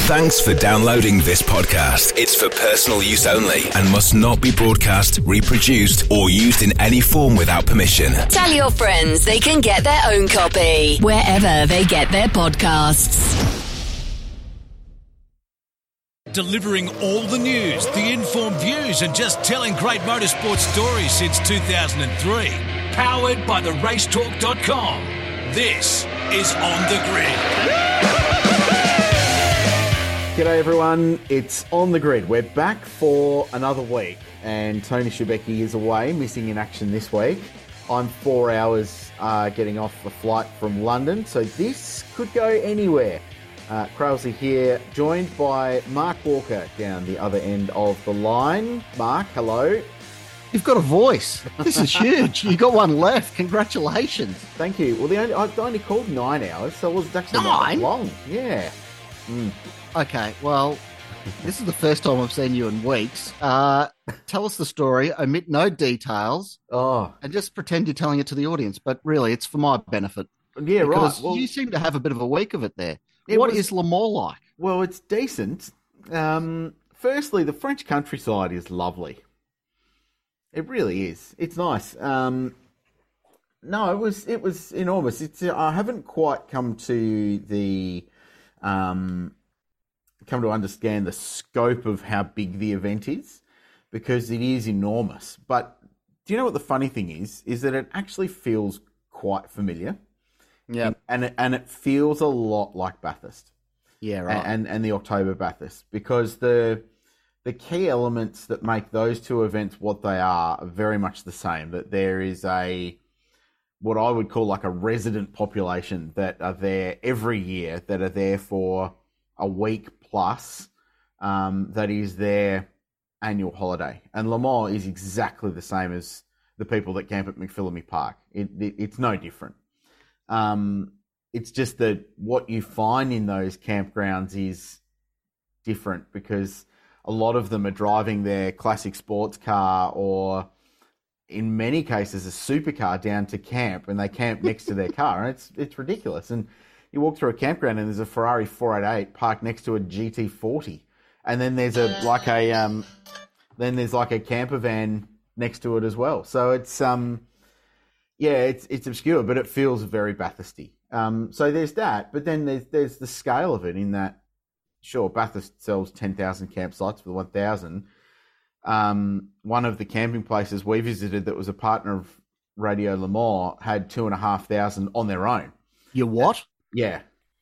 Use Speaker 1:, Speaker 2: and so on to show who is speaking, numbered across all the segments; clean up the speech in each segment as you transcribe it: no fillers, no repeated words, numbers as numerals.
Speaker 1: Thanks for downloading this podcast. It's for personal use only and must not be broadcast, reproduced, or used in any form without permission.
Speaker 2: Tell your friends they can get their own copy wherever they get their podcasts.
Speaker 3: Delivering all the news, the informed views, and just telling great motorsport stories since 2003. Powered by theracetalk.com. This is On the Grid.
Speaker 4: G'day everyone, it's On the Grid. We're back for another week and Tony Schubecki is away, missing in action this week. I'm 4 hours getting off a flight from London, so this could go anywhere. Krause here, joined by Mark Walker down the other end of the line. Mark, hello.
Speaker 5: You've got a voice. This is huge. You got one left. Congratulations.
Speaker 4: Thank you. Well, I only called 9 hours, so it was actually not that long. Yeah.
Speaker 5: Okay, well, this is the first time I've seen you in weeks. Tell us the story, omit no details, and just pretend you're telling it to the audience. But really, it's for my benefit.
Speaker 4: Yeah, right.
Speaker 5: Well, you seem to have a bit of a week of it there. What is Le Mans like? Well,
Speaker 4: it's decent. Firstly, the French countryside is lovely. It really is. It's nice. No, it was enormous. I haven't quite come to understand the scope of how big the event is, because it is enormous. But do you know what the funny thing is? Is that it actually feels quite familiar.
Speaker 5: Yeah,
Speaker 4: and it feels a lot like Bathurst.
Speaker 5: Yeah, right.
Speaker 4: And the October Bathurst, because the key elements that make those two events what they are very much the same. That there is what I would call like a resident population that are there every year, that are there for a week plus, that is their annual holiday. And Le Mans is exactly the same as the people that camp at McPhillamy Park. It's no different. It's just that what you find in those campgrounds is different, because a lot of them are driving their classic sports car, or in many cases a supercar, down to camp, and they camp next to their car, and it's ridiculous. And you walk through a campground and there's a Ferrari 488 parked next to a GT40, and then there's like a camper van next to it as well. So it's it's obscure, but it feels very Bathurst-y. So there's that, but then there's the scale of it, in that, sure, Bathurst sells 10,000 campsites for the 1,000. One of the camping places we visited that was a partner of Radio Le Mans had 2,500 on their own.
Speaker 5: You what?
Speaker 4: Yeah.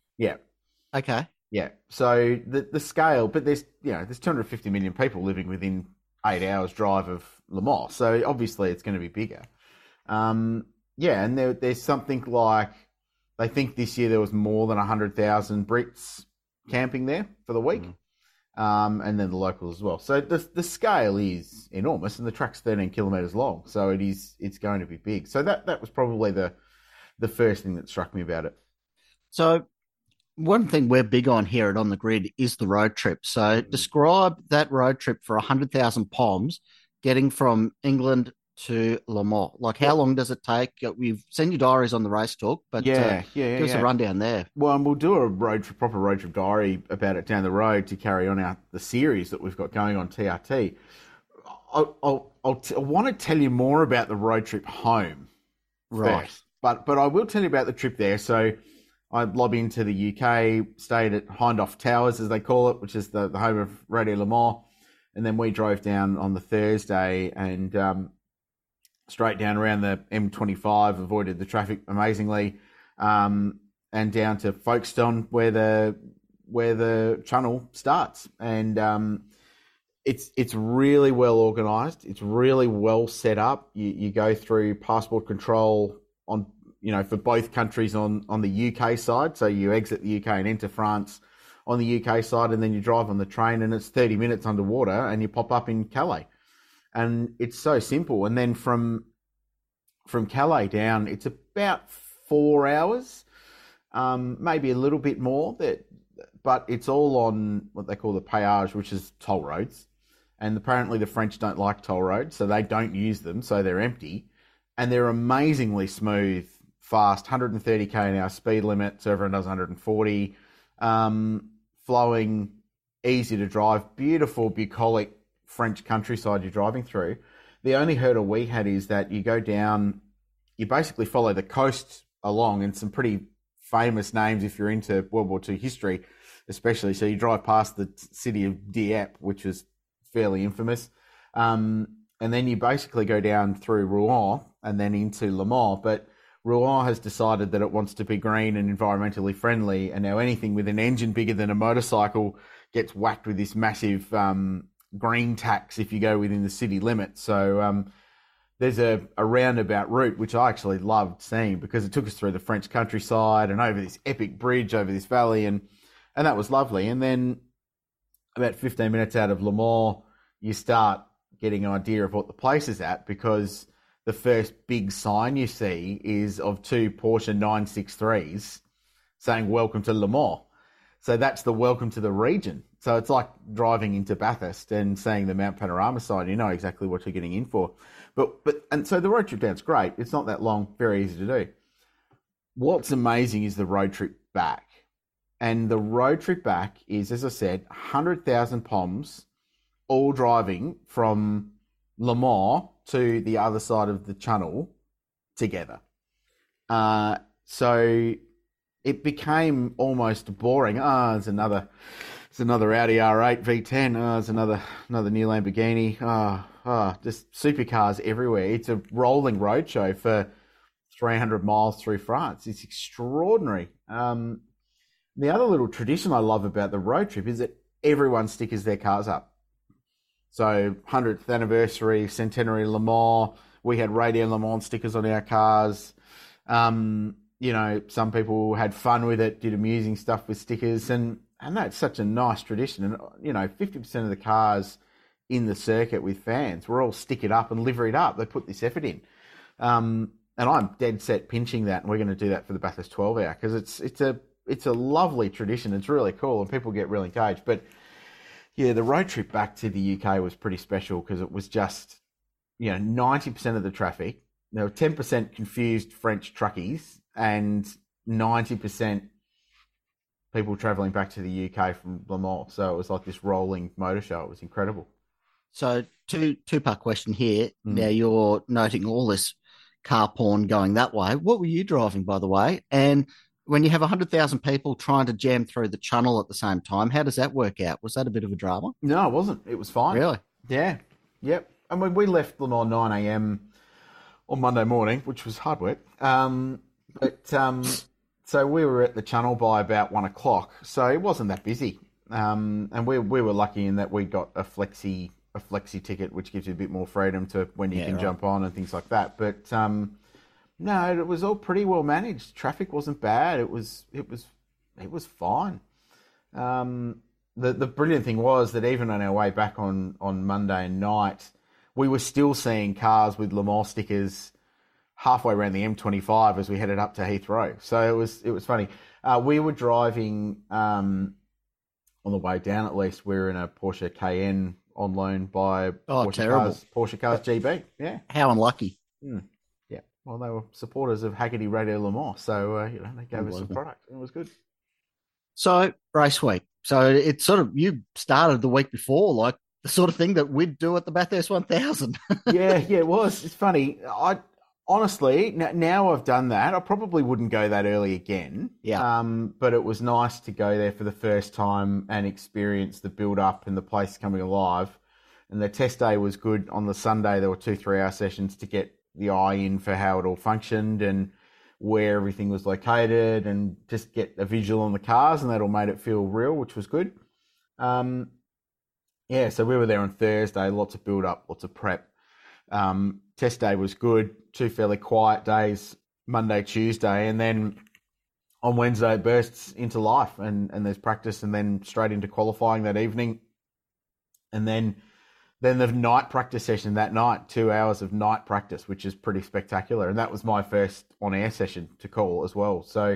Speaker 5: Okay.
Speaker 4: Yeah. So the scale, but there's 250 million people living within 8 hours drive of Le Mans. So obviously it's going to be bigger. And there's something like, they think this year there was more than 100,000 Brits camping there for the week. And then the locals as well. So the scale is enormous, and the track's 13 kilometres long. So it's going to be big. So that was probably the first thing that struck me about it.
Speaker 5: So one thing we're big on here at On the Grid is the road trip. So describe that road trip for 100,000 POMs, getting from England to Le Mans. Like, how long does it take? We've seen your diaries on the Race Talk, but give us a rundown there.
Speaker 4: Well, and we'll do a proper road trip diary about it down the road to carry on the series that we've got going on TRT. I want to tell you more about the road trip home first, but I will tell you about the trip there. So I lobbed into the UK, stayed at Hindhoff Towers, as they call it, which is the home of Radio Le Mans, and then we drove down on the Thursday and straight down around the M25, avoided the traffic amazingly, and down to Folkestone, where the channel starts. And it's really well organised. It's really well set up. You go through passport control on, for both countries on the UK side. So you exit the UK and enter France on the UK side, and then you drive on the train, and it's 30 minutes underwater, and you pop up in Calais. And it's so simple. And then from Calais down, it's about 4 hours, maybe a little bit more. But it's all on what they call the péage, which is toll roads. And apparently the French don't like toll roads, so they don't use them, so they're empty. And they're amazingly smooth, fast, 130 k an hour speed limit, so everyone does 140. flowing, easy to drive, beautiful, bucolic French countryside you're driving through. The only hurdle we had is that you go down, you basically follow the coast along, and some pretty famous names if you're into World War II history, especially. So you drive past the city of Dieppe, which was fairly infamous. And then you basically go down through Rouen and then into Le Mans. But Rouen has decided that it wants to be green and environmentally friendly. And now anything with an engine bigger than a motorcycle gets whacked with this massive green tax if you go within the city limits. So there's a roundabout route, which I actually loved seeing because it took us through the French countryside and over this epic bridge over this valley. And that was lovely. And then about 15 minutes out of Le Mans, you start getting an idea of what the place is at, because the first big sign you see is of two Porsche 963s saying welcome to Le Mans. So that's the welcome to the region. So it's like driving into Bathurst and seeing the Mount Panorama sign. You know exactly what you're getting in for. And so the road trip down's great. It's not that long, very easy to do. What's amazing is the road trip back. And the road trip back is, as I said, 100,000 POMs, all driving from Le Mans to the other side of the channel together. So it became almost boring. There's another Audi R8 V10. There's another new Lamborghini. Just supercars everywhere. It's a rolling roadshow for 300 miles through France. It's extraordinary. The other little tradition I love about the road trip is that everyone stickers their cars up. So 100th anniversary, centenary Le Mans, we had Radio Le Mans stickers on our cars. Some people had fun with it, did amusing stuff with stickers, and that's such a nice tradition. And, 50% of the cars in the circuit with fans were all stickered up and liveried up. They put this effort in. And I'm dead set pinching that, and we're going to do that for the Bathurst 12 hour because it's a lovely tradition. It's really cool, and people get really engaged. But yeah, the road trip back to the UK was pretty special because it was just, 90% of the traffic. There were 10% confused French truckies and 90% people travelling back to the UK from Le Mans. So it was like this rolling motor show. It was incredible.
Speaker 5: So two-part question here. Now you're noting all this car porn going that way. What were you driving, by the way? And when you have 100,000 people trying to jam through the channel at the same time, how does that work out? Was that a bit of a drama?
Speaker 4: No, it wasn't. It was fine.
Speaker 5: Really?
Speaker 4: Yeah. Yep. I mean, we left Le Mans 9 a.m. on Monday morning, which was hard work. So we were at the channel by about 1 o'clock. So it wasn't that busy. And we were lucky in that we got a flexi ticket, which gives you a bit more freedom to when you can jump on and things like that. But no, it was all pretty well managed. Traffic wasn't bad. It was fine. The brilliant thing was that even on our way back on Monday night, we were still seeing cars with Le Mans stickers halfway around the M25 as we headed up to Heathrow. So it was funny. We were driving on the way down. At least we were in a Porsche Cayenne on loan by Porsche Cars GB. Yeah,
Speaker 5: how unlucky.
Speaker 4: Yeah. Well, they were supporters of Haggerty Radio Le Mans, so they gave us some product. It was good.
Speaker 5: So race week. So it's sort of, you started the week before, like the sort of thing that we'd do at the Bathurst 1000.
Speaker 4: yeah, it was. It's funny. Honestly, now I've done that, I probably wouldn't go that early again.
Speaker 5: Yeah.
Speaker 4: But it was nice to go there for the first time and experience the build-up and the place coming alive. And the test day was good. On the Sunday, there were 2 3-hour sessions to get the eye in for how it all functioned and where everything was located and just get a visual on the cars, and that all made it feel real, which was good. So we were there on Thursday, lots of build-up, lots of prep. Test day was good, 2 fairly quiet days, Monday, Tuesday, and then on Wednesday it bursts into life and there's practice and then straight into qualifying that evening. And then the night practice session that night, 2 hours of night practice, which is pretty spectacular. And that was my first on-air session to call as well. So,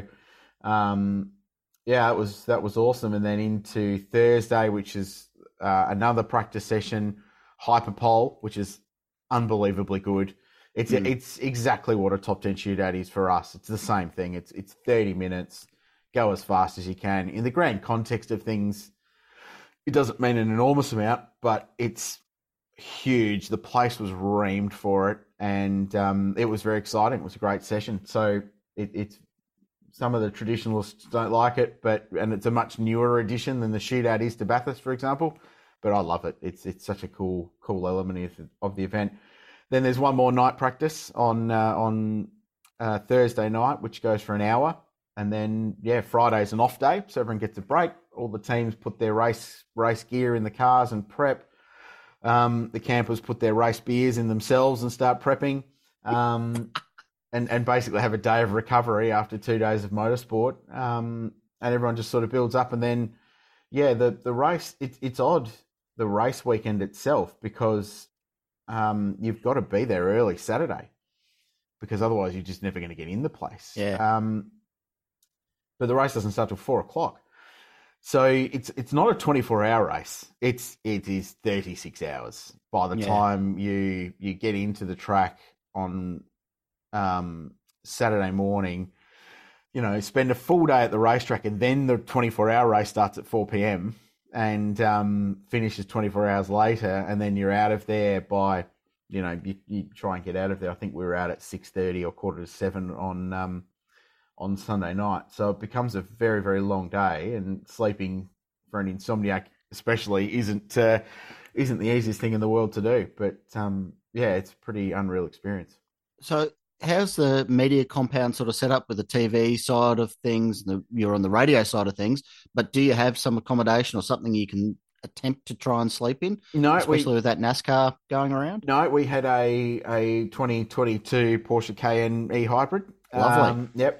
Speaker 4: that was awesome. And then into Thursday, which is another practice session, Hyperpole, which is unbelievably good. It's exactly what a top 10 shootout is for us. It's the same thing. It's 30 minutes, go as fast as you can. In the grand context of things, it doesn't mean an enormous amount, but it's huge. The place was reamed for it, and it was very exciting. It was a great session. So it's some of the traditionalists don't like it, and it's a much newer edition than the shootout is to Bathurst, for example. But I love it. It's such a cool element of the event. Then there's one more night practice on Thursday night, which goes for an hour. And then, Friday's an off day, so everyone gets a break. All the teams put their race gear in the cars and prep. The campers put their race beers in themselves and start prepping. And basically have a day of recovery after 2 days of motorsport. And everyone just sort of builds up. And then, the race, it's odd, the race weekend itself, because you've got to be there early Saturday, because otherwise you're just never going to get in the place.
Speaker 5: Yeah.
Speaker 4: But the race doesn't start till 4:00. So it's not a 24-hour race. It is 36 hours by the time you get into the track on Saturday morning. Spend a full day at the racetrack, and then the 24-hour race starts at 4 p.m. and finishes 24 hours later, and then you're out of there by, you try and get out of there. I think we were out at 6:30 or 6:45 on Sunday night. So it becomes a very, very long day, and sleeping for an insomniac especially isn't the easiest thing in the world to do. But it's a pretty unreal experience.
Speaker 5: So how's the media compound sort of set up with the TV side of things? You're on the radio side of things, but do you have some accommodation or something you can attempt to try and sleep in?
Speaker 4: No,
Speaker 5: especially with that NASCAR going around.
Speaker 4: No, we had a 2022 Porsche Cayenne e-hybrid.
Speaker 5: Lovely.
Speaker 4: Yep.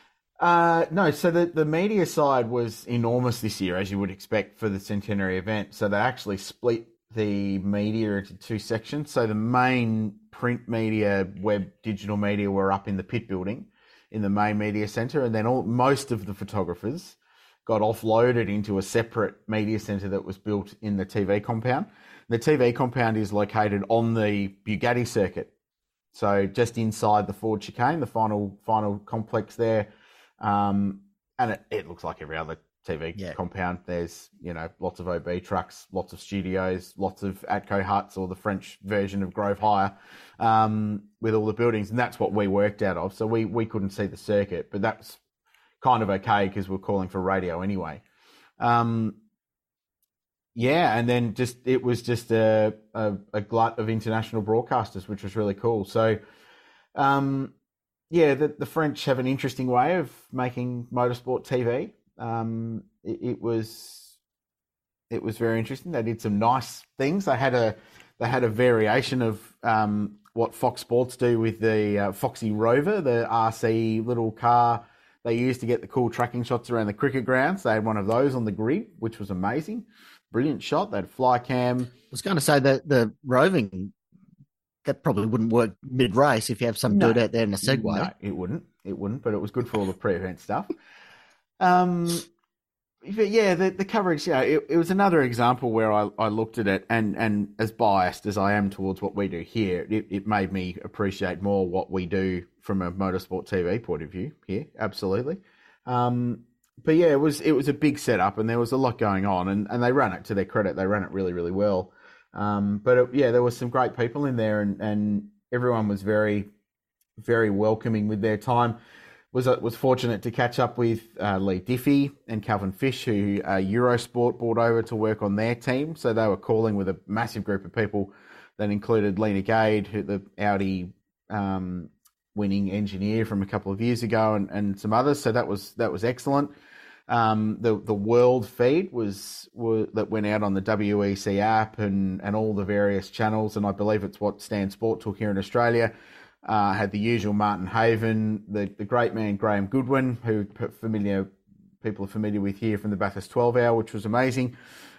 Speaker 4: No, so the media side was enormous this year, as you would expect for the centenary event. So they actually split the media into two sections. So the main print media, web, digital media were up in the pit building in the main media centre, and then most of the photographers got offloaded into a separate media centre that was built in the TV compound. The TV compound is located on the Bugatti circuit, so just inside the Ford chicane, the final complex there. And it looks like every other TV compound. There's, lots of OB trucks, lots of studios, lots of Atco huts, or the French version of Grove Hire, with all the buildings. And that's what we worked out of. So we couldn't see the circuit, but that's kind of okay because we're calling for radio anyway. And then it was just a glut of international broadcasters, which was really cool. So, the French have an interesting way of making motorsport TV. It was very interesting. They did some nice things. They had a variation of what Fox Sports do with the Foxy Rover, the RC little car they used to get the cool tracking shots around the cricket grounds. They had one of those on the grid, which was amazing. Brilliant shot. They had fly cam.
Speaker 5: I was going to say that the roving, that probably wouldn't work mid-race if you have some dude out there in a Segway.
Speaker 4: No, it wouldn't, but it was good for all the pre-event stuff. The coverage, it was another example where I looked at it, and as biased as I am towards what we do here, it made me appreciate more what we do from a motorsport TV point of view here, absolutely. It was a big setup, and there was a lot going on, and they ran it, to their credit, they ran it really, really well. There was some great people in there, and everyone was very, very welcoming with their time. Was fortunate to catch up with Lee Diffie and Calvin Fish, who Eurosport brought over to work on their team. So they were calling with a massive group of people that included Lena Gade, who the Audi winning engineer from a couple of years ago, and some others. So that was excellent. The world feed that went out on the WEC app and all the various channels, and I believe it's what Stan Sport took here in Australia. Had the usual Martin Haven, the great man Graham Goodwin, who people are familiar with here from the Bathurst 12 Hour, which was amazing.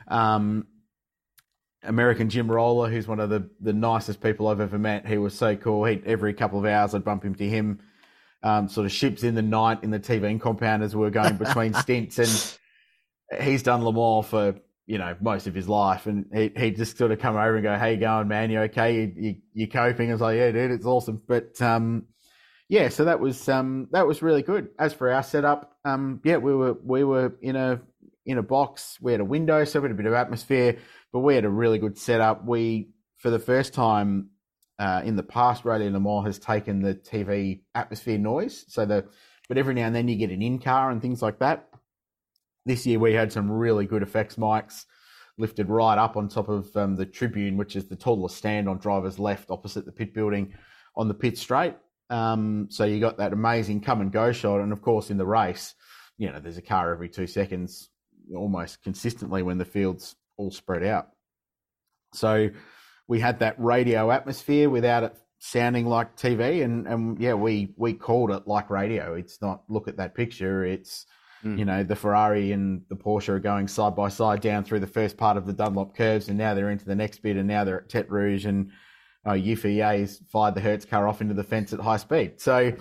Speaker 4: American Jim Roller, who's one of the nicest people I've ever met. He was so cool. Every couple of hours I'd bump into him. Sort of ships in the night in the TV compound as we were going between stints, and he's done Le Mans for most of his life, and he just sort of come over and go, "How you going, man? You okay? You coping?" I was like, "Yeah, dude, it's awesome." But Yeah, so that was really good. As for our setup, we were in a box. We had a window, so we had a bit of atmosphere, but we had a really good setup. We, for the first time in the past, Radio Le Mans has taken the TV atmosphere noise. But every now and then you get an in-car and things like that. This year we had some really good effects mics lifted right up on top of the tribune, which is the tallest stand on driver's left opposite the pit building on the pit straight. So you got that amazing come and go shot. And of course, in the race, there's a car every 2 seconds almost consistently when the field's all spread out. So we had that radio atmosphere without it sounding like TV. And we called it like radio. It's not look at that picture. It's, the Ferrari and the Porsche are going side by side down through the first part of the Dunlop curves. And now they're into the next bit. And now they're at Tete Rouge and UFIA's fired the Hertz car off into the fence at high speed. So,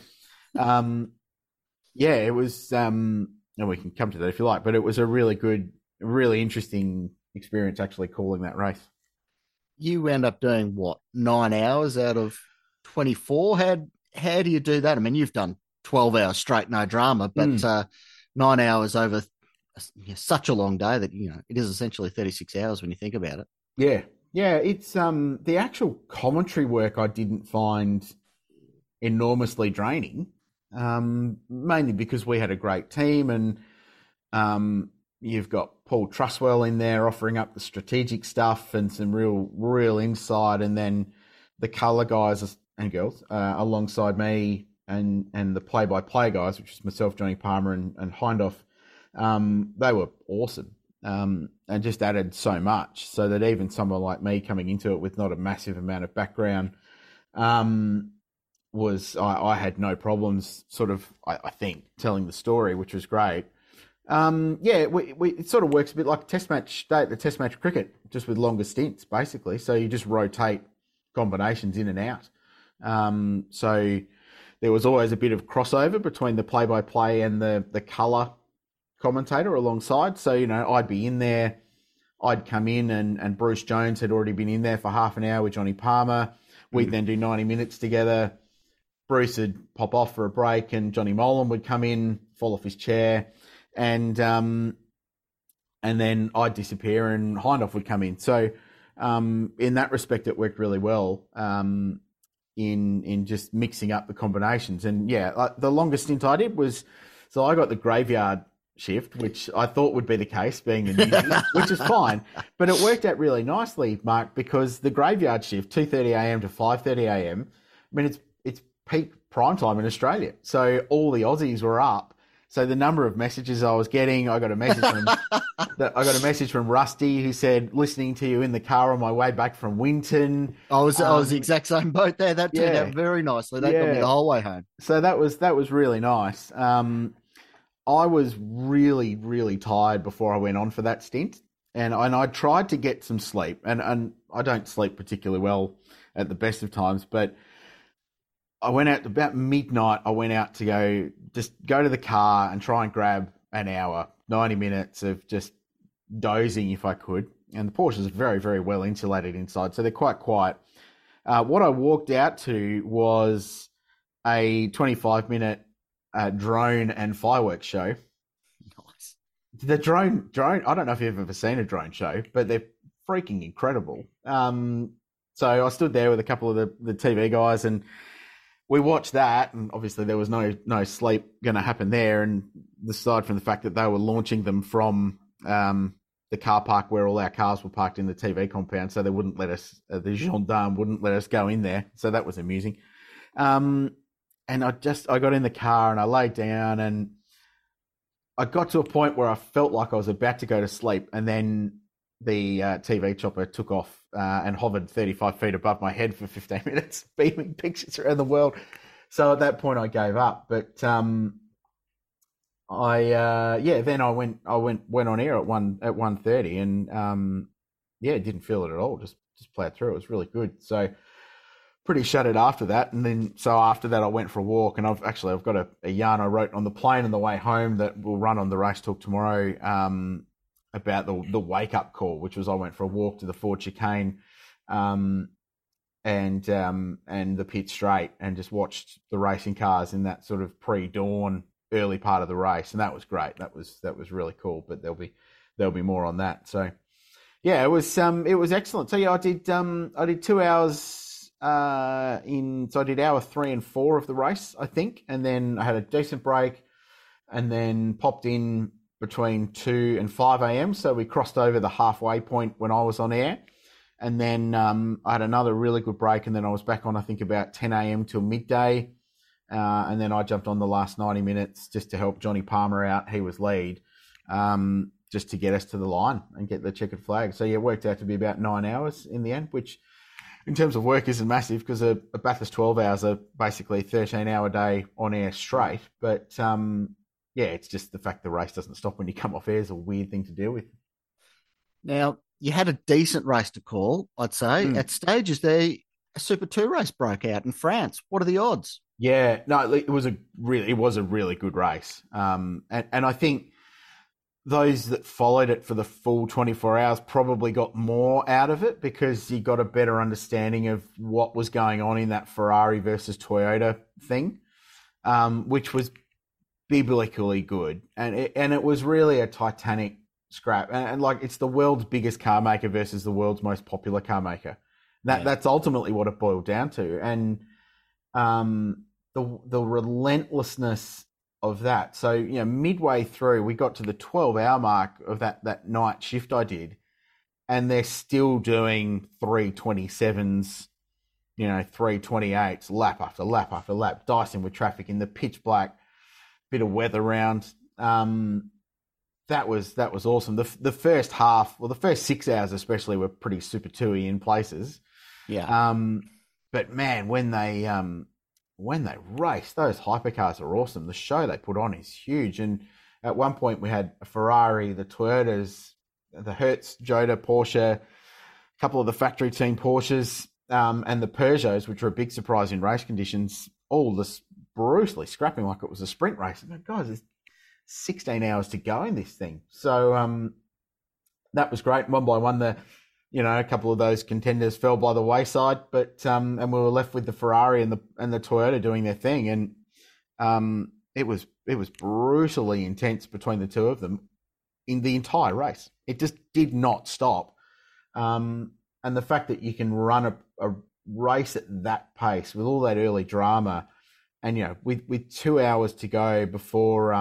Speaker 4: it was, and we can come to that if you like, but it was a really good, really interesting experience actually calling that race.
Speaker 5: You end up doing 9 hours out of 24? How do you do that? I mean, you've done 12 hours straight, no drama, but 9 hours over such a long day that, it is essentially 36 hours when you think about it.
Speaker 4: Yeah. Yeah, it's the actual commentary work I didn't find enormously draining, mainly because we had a great team and you've got Paul Truswell in there offering up the strategic stuff and some real insight, and then the colour guys and girls alongside me and the play-by-play guys, which is myself, Johnny Palmer and Hindhoff. They were awesome. And just added so much so that even someone like me coming into it with not a massive amount of background I had no problems I think telling the story, which was great. It sort of works a bit like the test match cricket, just with longer stints basically. So you just rotate combinations in and out. So there was always a bit of crossover between the play-by-play and the colour commentator alongside. So, I'd be in there, I'd come in and Bruce Jones had already been in there for half an hour with Johnny Palmer. We'd then do 90 minutes together. Bruce would pop off for a break and Johnny Molan would come in, fall off his chair, and then I'd disappear and Hindhoff would come in. So in that respect, it worked really well in just mixing up the combinations. And the longest stint I did was, so I got the graveyard shift, which I thought would be the case, being the newbie, which is fine. But it worked out really nicely, Mark, because the graveyard shift, 2:30 a.m. to 5:30 a.m., I mean, it's peak prime time in Australia. So all the Aussies were up. So the number of messages I was getting, I got a message from Rusty who said, listening to you in the car on my way back from Winton.
Speaker 5: I was the exact same boat there. That turned out very nicely. That got me the whole way home.
Speaker 4: So that was really nice. I was really, really tired before I went on for that stint, and I tried to get some sleep, and I don't sleep particularly well at the best of times, but I went out about midnight. I went out to go to the car and try and grab an hour, 90 minutes of just dozing if I could. And the Porsche is very, very well insulated inside, so they're quite quiet. What I walked out to was a 25-minute drone and fireworks show.
Speaker 5: Nice.
Speaker 4: The drone. I don't know if you've ever seen a drone show, but they're freaking incredible. So I stood there with a couple of the TV guys, and we watched that. And obviously, there was no sleep going to happen there. And aside from the fact that they were launching them from the car park where all our cars were parked in the TV compound, so they wouldn't let us. The gendarme wouldn't let us go in there. So that was amusing. And I got in the car and I laid down and I got to a point where I felt like I was about to go to sleep, and then the TV chopper took off and hovered 35 feet above my head for 15 minutes, beaming pictures around the world. So at that point I gave up. But then I went on air at 1:30 and didn't feel it at all. Just played through. It was really good. So pretty shattered after that. And then, so after that, I went for a walk, and I've got a yarn I wrote on the plane on the way home that we'll run on the Race Talk tomorrow, about the wake up call, which was I went for a walk to the Ford chicane, and the pit straight, and just watched the racing cars in that sort of pre-dawn early part of the race, and that was great. That was really cool. But there'll be more on that. So yeah, it was excellent. So yeah, I did 2 hours so I did hour 3 and 4 of the race, I think, and then I had a decent break, and then popped in between 2 and 5 a.m. So we crossed over the halfway point when I was on air. And then I had another really good break, and then I was back on, I think, about 10 a.m. till midday. And then I jumped on the last 90 minutes just to help Johnny Palmer out. He was lead, just to get us to the line and get the checkered flag. So, yeah, it worked out to be about 9 hours in the end, which in terms of work isn't massive, because a Bathurst 12 hours are basically a 13-hour day on air straight. But, yeah, it's just the fact the race doesn't stop when you come off air is a weird thing to deal with.
Speaker 5: Now, you had a decent race to call, I'd say. At stages there, a Super 2 race broke out in France. What are the odds?
Speaker 4: Yeah, no, it was a really good race. And I think those that followed it for the full 24 hours probably got more out of it, because you got a better understanding of what was going on in that Ferrari versus Toyota thing, which was biblically good. And it was really a titanic scrap. And like, it's the world's biggest car maker versus the world's most popular car maker. That's ultimately what it boiled down to. And the relentlessness of that. So, you know, midway through, we got to the 12-hour mark of that night shift I did, and they're still doing 327s, 328s, lap after lap after lap, dicing with traffic in the pitch black, bit of weather around. That was awesome. The first half, the first 6 hours especially, were pretty Super 2-y in places.
Speaker 5: Yeah.
Speaker 4: But man, when they race, those hypercars are awesome. The show they put on is huge. And at one point we had a Ferrari, the Toyotas, the Hertz, Jota, Porsche, a couple of the factory team Porsches, and the Peugeots, which were a big surprise in race conditions, all this brutally scrapping like it was a sprint race. And guys, there's 16 hours to go in this thing. So that was great. One by one, a couple of those contenders fell by the wayside, but and we were left with the Ferrari and the Toyota doing their thing, and it was brutally intense between the two of them in the entire race. It just did not stop, and the fact that you can run a race at that pace with all that early drama, and with 2 hours to go before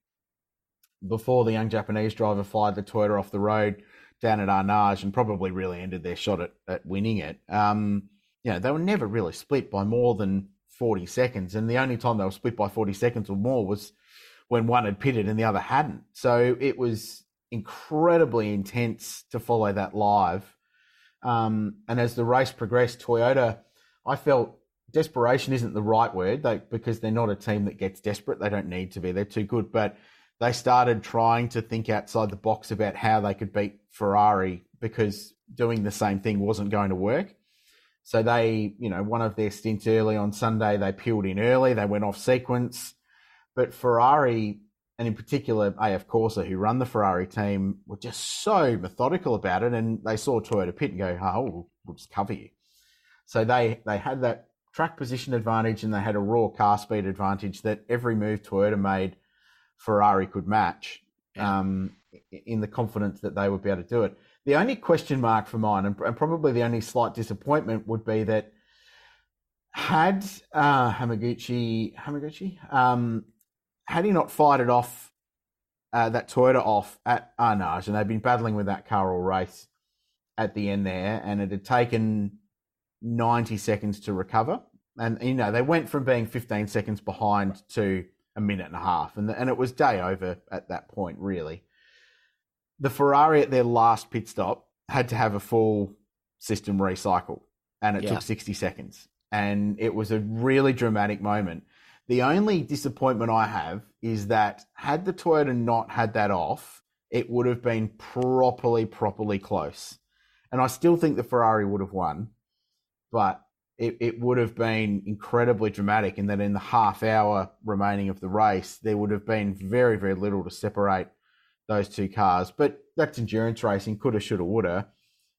Speaker 4: the young Japanese driver fired the Toyota off the road down at Arnage and probably really ended their shot at winning it. They were never really split by more than 40 seconds. And the only time they were split by 40 seconds or more was when one had pitted and the other hadn't. So it was incredibly intense to follow that live. And as the race progressed, Toyota, I felt desperation isn't the right word, because they're not a team that gets desperate. They don't need to be. They're too good. But they started trying to think outside the box about how they could beat Ferrari, because doing the same thing wasn't going to work. So they, one of their stints early on Sunday, they peeled in early. They went off sequence. But Ferrari, and in particular AF Corsa, who run the Ferrari team, were just so methodical about it. And they saw Toyota pit and go, we'll just cover you. So they had that track position advantage, and they had a raw car speed advantage that every move Toyota made, Ferrari could match, in the confidence that they would be able to do it. The only question mark for mine, and probably the only slight disappointment, would be that had Hamaguchi, had he not fired it off, that Toyota off at Arnage, and they'd been battling with that car all race at the end there, and it had taken 90 seconds to recover. And, they went from being 15 seconds behind to a minute and a half, and it was day over at that point, really. The Ferrari at their last pit stop had to have a full system recycle, and it took 60 seconds. And it was a really dramatic moment. The only disappointment I have is that had the Toyota not had that off, it would have been properly close. And I still think the Ferrari would have won, but it would have been incredibly dramatic in that in the half hour remaining of the race, there would have been very, very little to separate those two cars. But that's endurance racing, coulda, shoulda, woulda.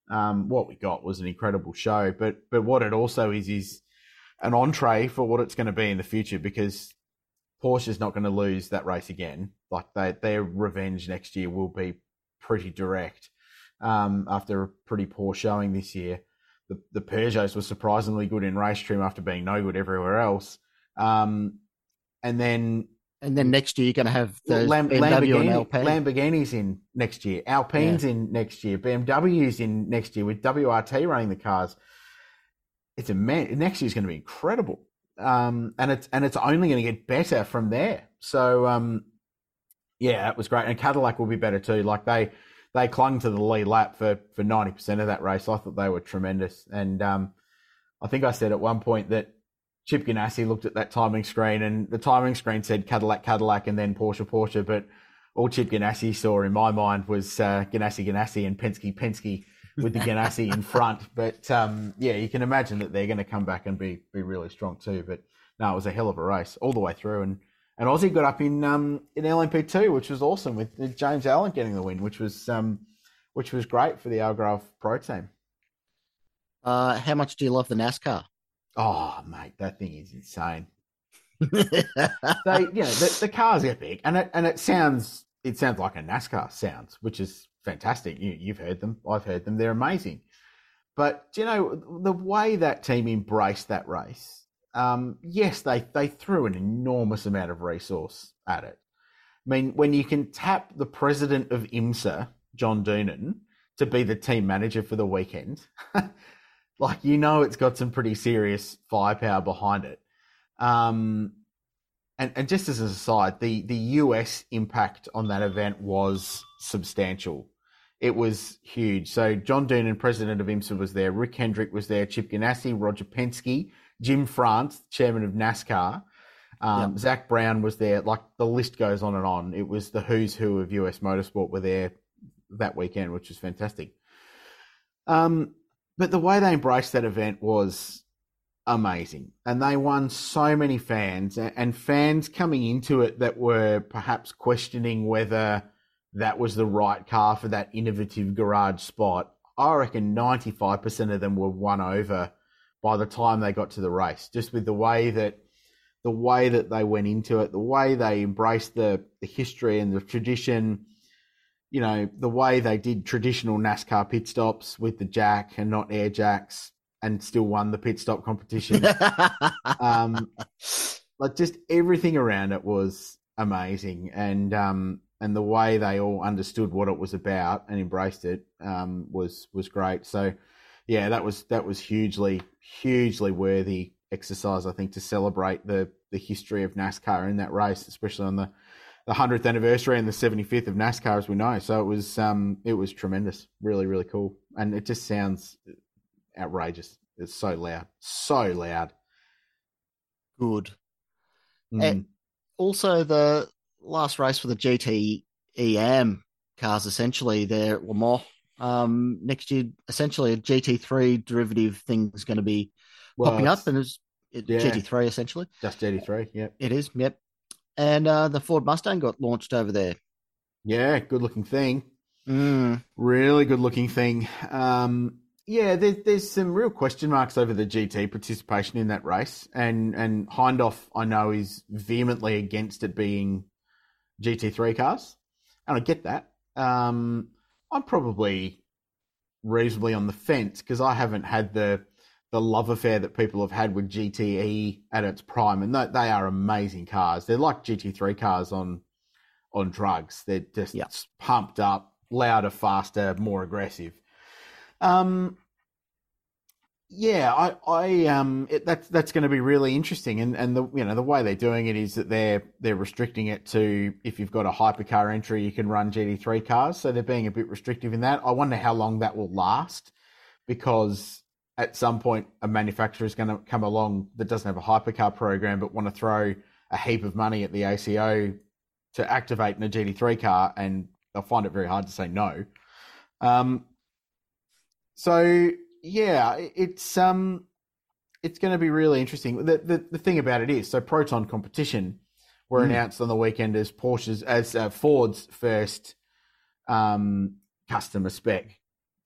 Speaker 4: What we got was an incredible show, but what it also is an entree for what it's going to be in the future, because Porsche's not going to lose that race again. Like their revenge next year will be pretty direct. After a pretty poor showing this year, the Peugeots were surprisingly good in race trim after being no good everywhere else. And then
Speaker 5: next year you're going to have the BMW and Alpine.
Speaker 4: Lamborghini's in next year. Alpine's in next year. BMW's in next year with WRT running the cars. Next year's going to be incredible. And it's only going to get better from there. So, it was great. And Cadillac will be better too. Like they clung to the lead lap for 90% of that race. I thought they were tremendous. And I think I said at one point that Chip Ganassi looked at that timing screen, and the timing screen said Cadillac, and then Porsche. But all Chip Ganassi saw in my mind was Ganassi, and Penske with the Ganassi in front. But you can imagine that they're going to come back and be really strong too. But no, it was a hell of a race all the way through, and Aussie got up in LMP2, which was awesome, with James Allen getting the win, which was great for the Algarve Pro team.
Speaker 5: How much do you love the NASCAR?
Speaker 4: Oh, mate, that thing is insane. The car's epic, and it sounds like a NASCAR sounds, which is fantastic. You've heard them, I've heard them. They're amazing. But the way that team embraced that race. Yes, they threw an enormous amount of resource at it. I mean, when you can tap the president of IMSA, John Doonan, to be the team manager for the weekend, it's got some pretty serious firepower behind it. And just as an aside, the US impact on that event was substantial. It was huge. So John Doonan, president of IMSA, was there. Rick Hendrick was there. Chip Ganassi, Roger Penske, Jim France, chairman of NASCAR. Zach Brown was there. Like, the list goes on and on. It was the who's who of US motorsport were there that weekend, which was fantastic. But the way they embraced that event was amazing. And they won so many fans, and fans coming into it that were perhaps questioning whether that was the right car for that innovative garage spot. I reckon 95% of them were won over by the time they got to the race, just with the way that they went into it, the way they embraced the history and the tradition, the way they did traditional NASCAR pit stops with the jack and not air jacks, and still won the pit stop competition. Just everything around it was amazing. And the way they all understood what it was about and embraced it was great. So, yeah, that was hugely worthy exercise, I think, to celebrate the history of NASCAR in that race, especially on the 100th anniversary and the 75th of NASCAR, as we know. So it was tremendous, really, really cool. And it just sounds outrageous. It's so loud. Good.
Speaker 5: And also the last race for the GT-EM cars, essentially, they're at Le Mans. Next year, essentially a GT3 derivative thing is going to be popping up, and it's GT3 essentially.
Speaker 4: Just GT3, yep.
Speaker 5: It is, yep. And the Ford Mustang got launched over there.
Speaker 4: Yeah, good looking thing. Really good looking thing. There's some real question marks over the GT participation in that race, and Hindhaugh, I know, is vehemently against it being GT3 cars, and I get that. I'm probably reasonably on the fence because I haven't had the love affair that people have had with GTE at its prime, and they are amazing cars. They're like GT3 cars on drugs. They're just pumped up, louder, faster, more aggressive. That's going to be really interesting, and the way they're doing it is that they're restricting it to, if you've got a hypercar entry, you can run GT3 cars. So they're being a bit restrictive in that. I wonder how long that will last, because at some point a manufacturer is going to come along that doesn't have a hypercar program but want to throw a heap of money at the ACO to activate in a GT3 car, and they'll find it very hard to say no. It's going to be really interesting. The thing about it is, so Proton Competition were announced on the weekend as Ford's first customer spec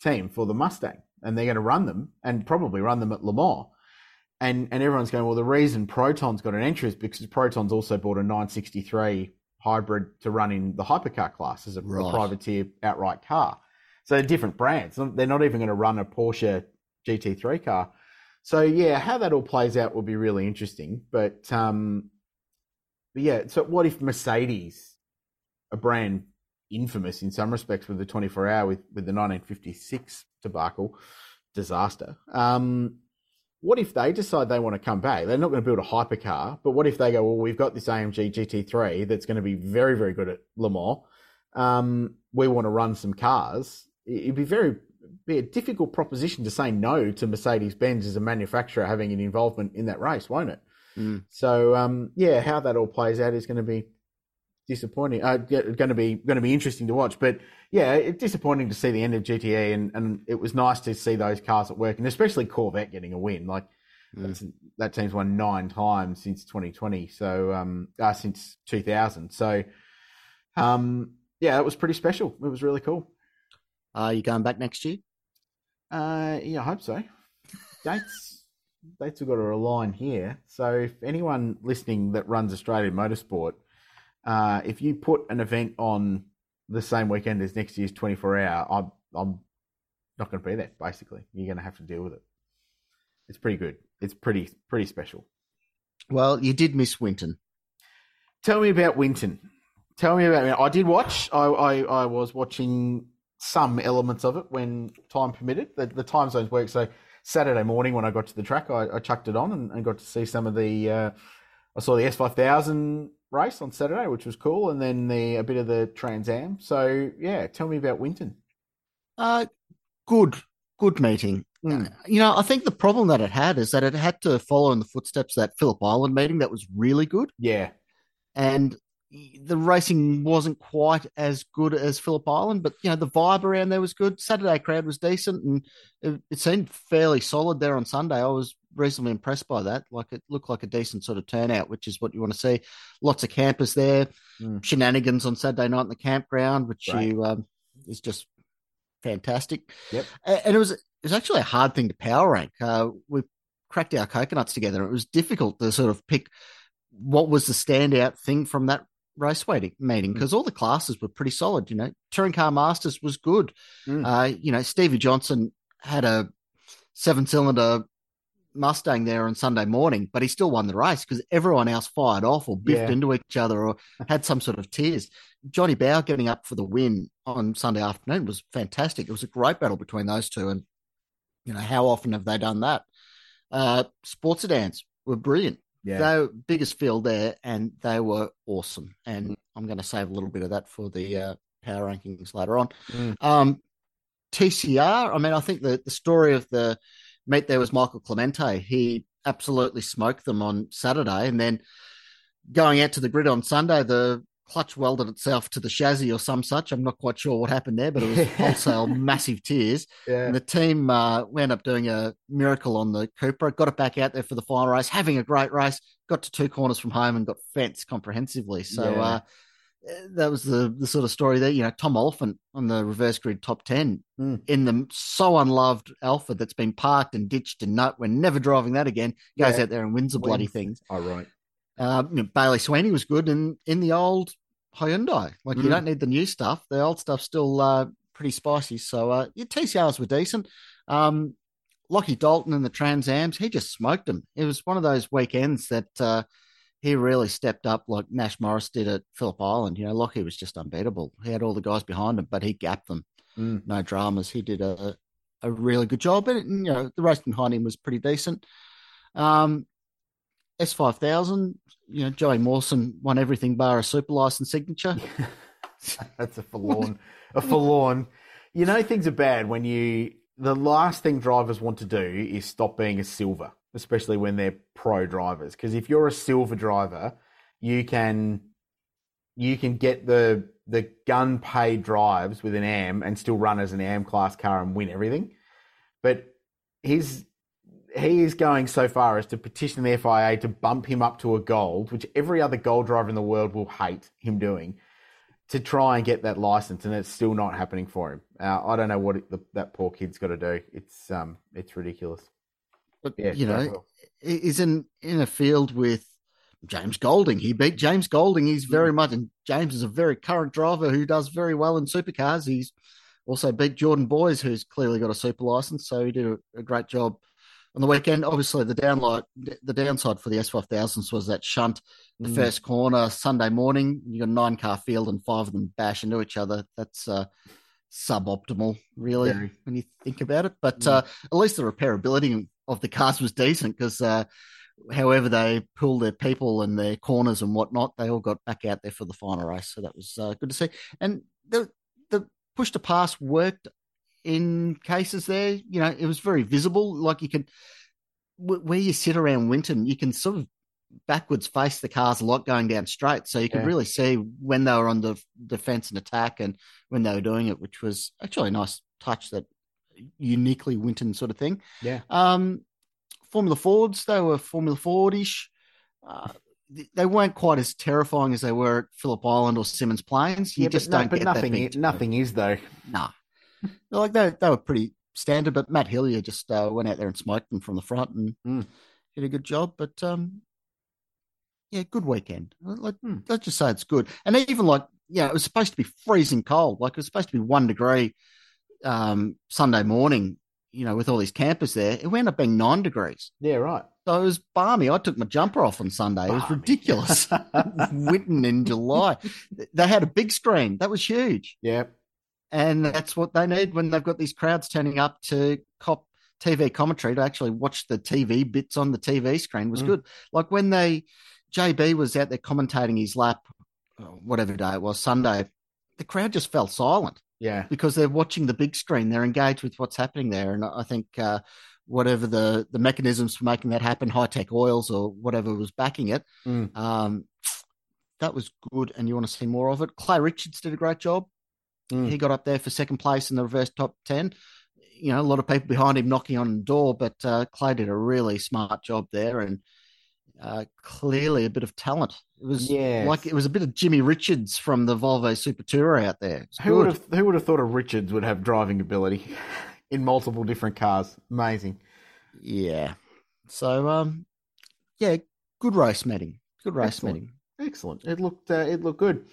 Speaker 4: team for the Mustang, and they're going to run them and probably run them at Le Mans. And everyone's going, well, the reason Proton's got an entry is because Proton's also bought a 963 hybrid to run in the hypercar class as a privateer outright car. So they're different brands. They're not even going to run a Porsche GT3 car. So, yeah, how that all plays out will be really interesting. But yeah, so what if Mercedes, a brand infamous in some respects with the 24-hour, with the 1956 debacle, disaster, what if they decide they want to come back? They're not going to build a hypercar, but what if they go, well, we've got this AMG GT3 that's going to be very, very good at Le Mans. We want to run some cars. It'd be a difficult proposition to say no to Mercedes-Benz as a manufacturer having an involvement in that race, won't it? Mm. So, yeah, how that all plays out is going to be disappointing. Going to be interesting to watch. But yeah, it's disappointing to see the end of GTE, and it was nice to see those cars at work, and especially Corvette getting a win. Like that team's won 9 times since 2020, so since 2000. So yeah, it was pretty special. It was really cool.
Speaker 5: Are you going back next year?
Speaker 4: Yeah, I hope so. Dates have got to align here. So if anyone listening that runs Australian Motorsport, if you put an event on the same weekend as next year's 24-hour, I'm not going to be there, basically. You're going to have to deal with it. It's pretty good. It's pretty special.
Speaker 5: Well, you did miss Winton.
Speaker 4: Tell me about Winton. I did watch. I was watching some elements of it when time permitted. The time zones work. So Saturday morning when I got to the track, I chucked it on and got to see some of the... I saw the S5000 race on Saturday, which was cool, and then a bit of the Trans Am. So, yeah, tell me about Winton.
Speaker 5: Good meeting. I think the problem that it had is that it had to follow in the footsteps of that Phillip Island meeting that was really good.
Speaker 4: Yeah.
Speaker 5: And the racing wasn't quite as good as Phillip Island, but, the vibe around there was good. Saturday crowd was decent, and it seemed fairly solid there on Sunday. I was reasonably impressed by that. Like, it looked like a decent sort of turnout, which is what you want to see. Lots of campers there, shenanigans on Saturday night in the campground, which is just fantastic.
Speaker 4: Yep.
Speaker 5: And it was actually a hard thing to power rank. We cracked our coconuts together. It was difficult to sort of pick what was the standout thing from that race meeting, because all the classes were pretty solid. Touring Car Masters was good. Stevie Johnson had a 7-cylinder Mustang there on Sunday morning, but he still won the race because everyone else fired off or biffed into each other or had some sort of tears. Johnny Bow getting up for the win on Sunday afternoon was fantastic. It was a great battle between those two, and how often have they done that? Sports sedans were brilliant.
Speaker 4: Yeah.
Speaker 5: They were biggest field there, and they were awesome. And I'm going to save a little bit of that for the power rankings later on. TCR, I think the story of the meet there was Michael Clemente. He absolutely smoked them on Saturday, and then going out to the grid on Sunday, the clutch welded itself to the chassis or some such. I'm not quite sure what happened there, but it was wholesale massive tears.
Speaker 4: Yeah.
Speaker 5: And the team went up doing a miracle on the Cooper, got it back out there for the final race, having a great race, got to 2 corners from home and got fenced comprehensively. So that was the sort of story there. Tom Oliphant on the reverse grid top 10 in the so unloved Alfa that's been parked and ditched and we're never driving that again, goes out there and wins the bloody things.
Speaker 4: Oh, right.
Speaker 5: Bailey Sweeney was good in the old Hyundai. Like, you don't need the new stuff. The old stuff's still pretty spicy. So TCRs were decent. Lockie Dalton in the Trans Ams, he just smoked them. It was one of those weekends that he really stepped up like Nash Morris did at Phillip Island. Lockie was just unbeatable. He had all the guys behind him, but he gapped them. No dramas. He did a really good job. But, the race behind him was pretty decent. S5000, Joey Mawson won everything bar a super license signature.
Speaker 4: That's a forlorn. Things are bad when the last thing drivers want to do is stop being a silver, especially when they're pro drivers. Because if you're a silver driver, you can get the gun paid drives with an AM and still run as an AM class car and win everything. But he is going so far as to petition the FIA to bump him up to a gold, which every other gold driver in the world will hate him doing. to try and get that license, and it's still not happening for him. I don't know what that poor kid's got to do. It's ridiculous.
Speaker 5: But, he's in a field with James Golding. He beat James Golding. He's very much, and James is a very current driver who does very well in supercars. He's also beat Jordan Boys, who's clearly got a super license. So he did a great job on the weekend. Obviously, the downside for the S5000s was that shunt, the first corner Sunday morning. You got a 9-car field and 5 of them bash into each other. That's suboptimal, really, when you think about it. But at least the repairability of the cars was decent because however they pulled their people and their corners and whatnot, they all got back out there for the final race. So that was good to see. And the push to pass worked in cases there. It was very visible. Like you could, where you sit around Winton, you can sort of backwards face the cars a lot going down straight. So you could really see when they were on the defense and attack and when they were doing it, which was actually a nice touch, that uniquely Winton sort of thing.
Speaker 4: Yeah.
Speaker 5: Formula Fords, they were Formula Ford-ish. They weren't quite as terrifying as they were at Phillip Island or Simmons Plains. You just don't get
Speaker 4: nothing,
Speaker 5: that big.
Speaker 4: Nothing is, though.
Speaker 5: No. They were pretty standard, but Matt Hillier just went out there and smoked them from the front and did a good job. But, good weekend. Let's just say it's good. And even it was supposed to be freezing cold. Like it was supposed to be 1 degree Sunday morning, with all these campers there. It wound up being 9 degrees.
Speaker 4: Yeah, right.
Speaker 5: So it was balmy. I took my jumper off on Sunday. It was ridiculous. Winton in July. They had a big screen. That was huge.
Speaker 4: Yeah.
Speaker 5: And that's what they need when they've got these crowds turning up to cop TV commentary, to actually watch the TV bits on the TV screen was good. Like when JB was out there commentating his lap, whatever day it was, Sunday, the crowd just fell silent.
Speaker 4: Yeah.
Speaker 5: Because they're watching the big screen. They're engaged with what's happening there. And I think whatever the mechanisms for making that happen, High-Tech Oils or whatever was backing it, that was good. And you want to see more of it. Clay Richards did a great job. He got up there for second place in the reverse top 10. A lot of people behind him knocking on the door, but Clay did a really smart job there. And clearly a bit of talent. It was it was a bit of Jimmy Richards from the Volvo Super Tourer out there.
Speaker 4: Who would have thought of Richards would have driving ability in multiple different cars? Amazing.
Speaker 5: Yeah. So good race meeting. Good race meeting.
Speaker 4: Excellent. It looked good.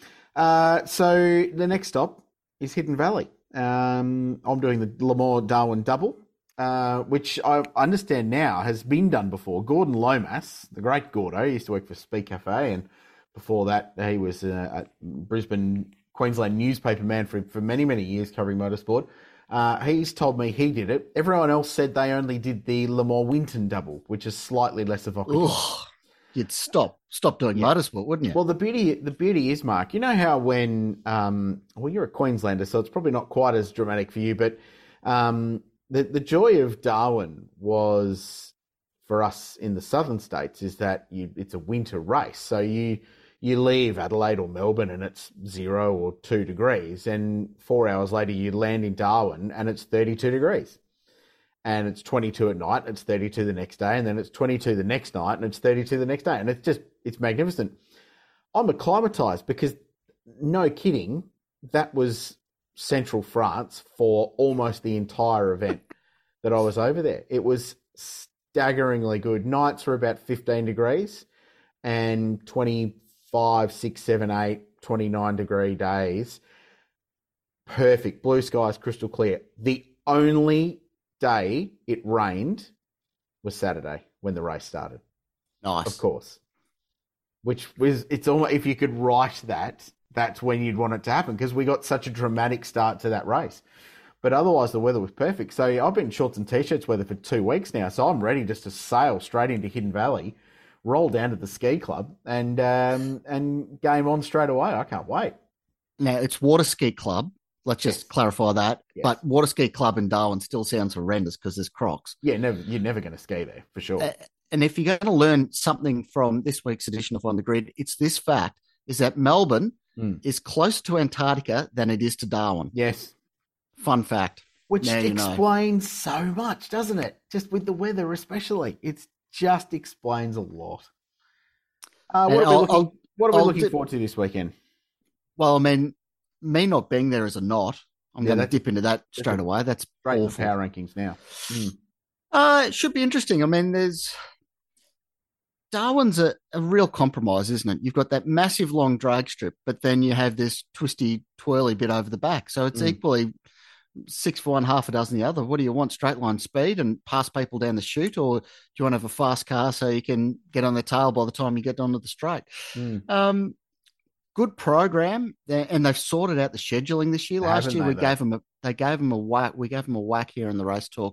Speaker 4: So the next stop is Hidden Valley. I'm doing the Lamore Darwin double. Which I understand now has been done before. Gordon Lomas, the great Gordo, used to work for Speed Cafe, and before that he was a Brisbane, Queensland newspaper man for many, many years covering motorsport. He's told me he did it. Everyone else said they only did the Lamore Winton double, which is slightly less evocative.
Speaker 5: You'd stop doing motorsport, wouldn't you?
Speaker 4: Well, the beauty is, Mark, you know how when, you're a Queenslander, so it's probably not quite as dramatic for you, but the joy of Darwin was, for us in the southern states, is that it's a winter race. So you leave Adelaide or Melbourne and it's 0 or 2 degrees, and 4 hours later you land in Darwin and it's 32 degrees. And it's 22 at night, it's 32 the next day, and then it's 22 the next night, and it's 32 the next day. And it's magnificent. I'm acclimatized because, no kidding, that was Central France for almost the entire event that I was over there. It was staggeringly good. Nights were about 15 degrees and 25, 6, 7, 8, 29 degree days. Perfect. Blue skies, crystal clear. The only day it rained was Saturday when the race started.
Speaker 5: Nice.
Speaker 4: Of course. Which was, it's almost, if you could write that, that's when you'd want it to happen, because we got such a dramatic start to that race. But otherwise, the weather was perfect. So I've been in shorts and T-shirts weather for 2 weeks now, so I'm ready just to sail straight into Hidden Valley, roll down to the ski club, and game on straight away. I can't wait.
Speaker 5: Now, it's Water Ski Club. Let's just clarify that. Yes. But Water Ski Club in Darwin still sounds horrendous because there's crocs.
Speaker 4: Yeah, you're never going to ski there, for sure.
Speaker 5: And if you're going to learn something from this week's edition of On the Grid, it's this fact, is that Melbourne is closer to Antarctica than it is to Darwin.
Speaker 4: Yes.
Speaker 5: Fun fact.
Speaker 4: Which explains so much, doesn't it? Just with the weather especially. It just explains a lot. What are we looking forward to this weekend?
Speaker 5: Well, I mean, me not being there is a not. I'm going to dip into that straight away. That's
Speaker 4: Straight in the
Speaker 5: awful.
Speaker 4: power rankings now.
Speaker 5: It should be interesting. I mean, Darwin's a real compromise, isn't it? You've got that massive long drag strip, but then you have this twisty, twirly bit over the back. So it's equally 6 for one, half a dozen the other. What do you want? Straight line speed and pass people down the chute, or do you want to have a fast car so you can get on their tail by the time you get onto the straight? Good program, and they've sorted out the scheduling this year. Last year, they gave them a whack. We gave them a whack here in the Race Talk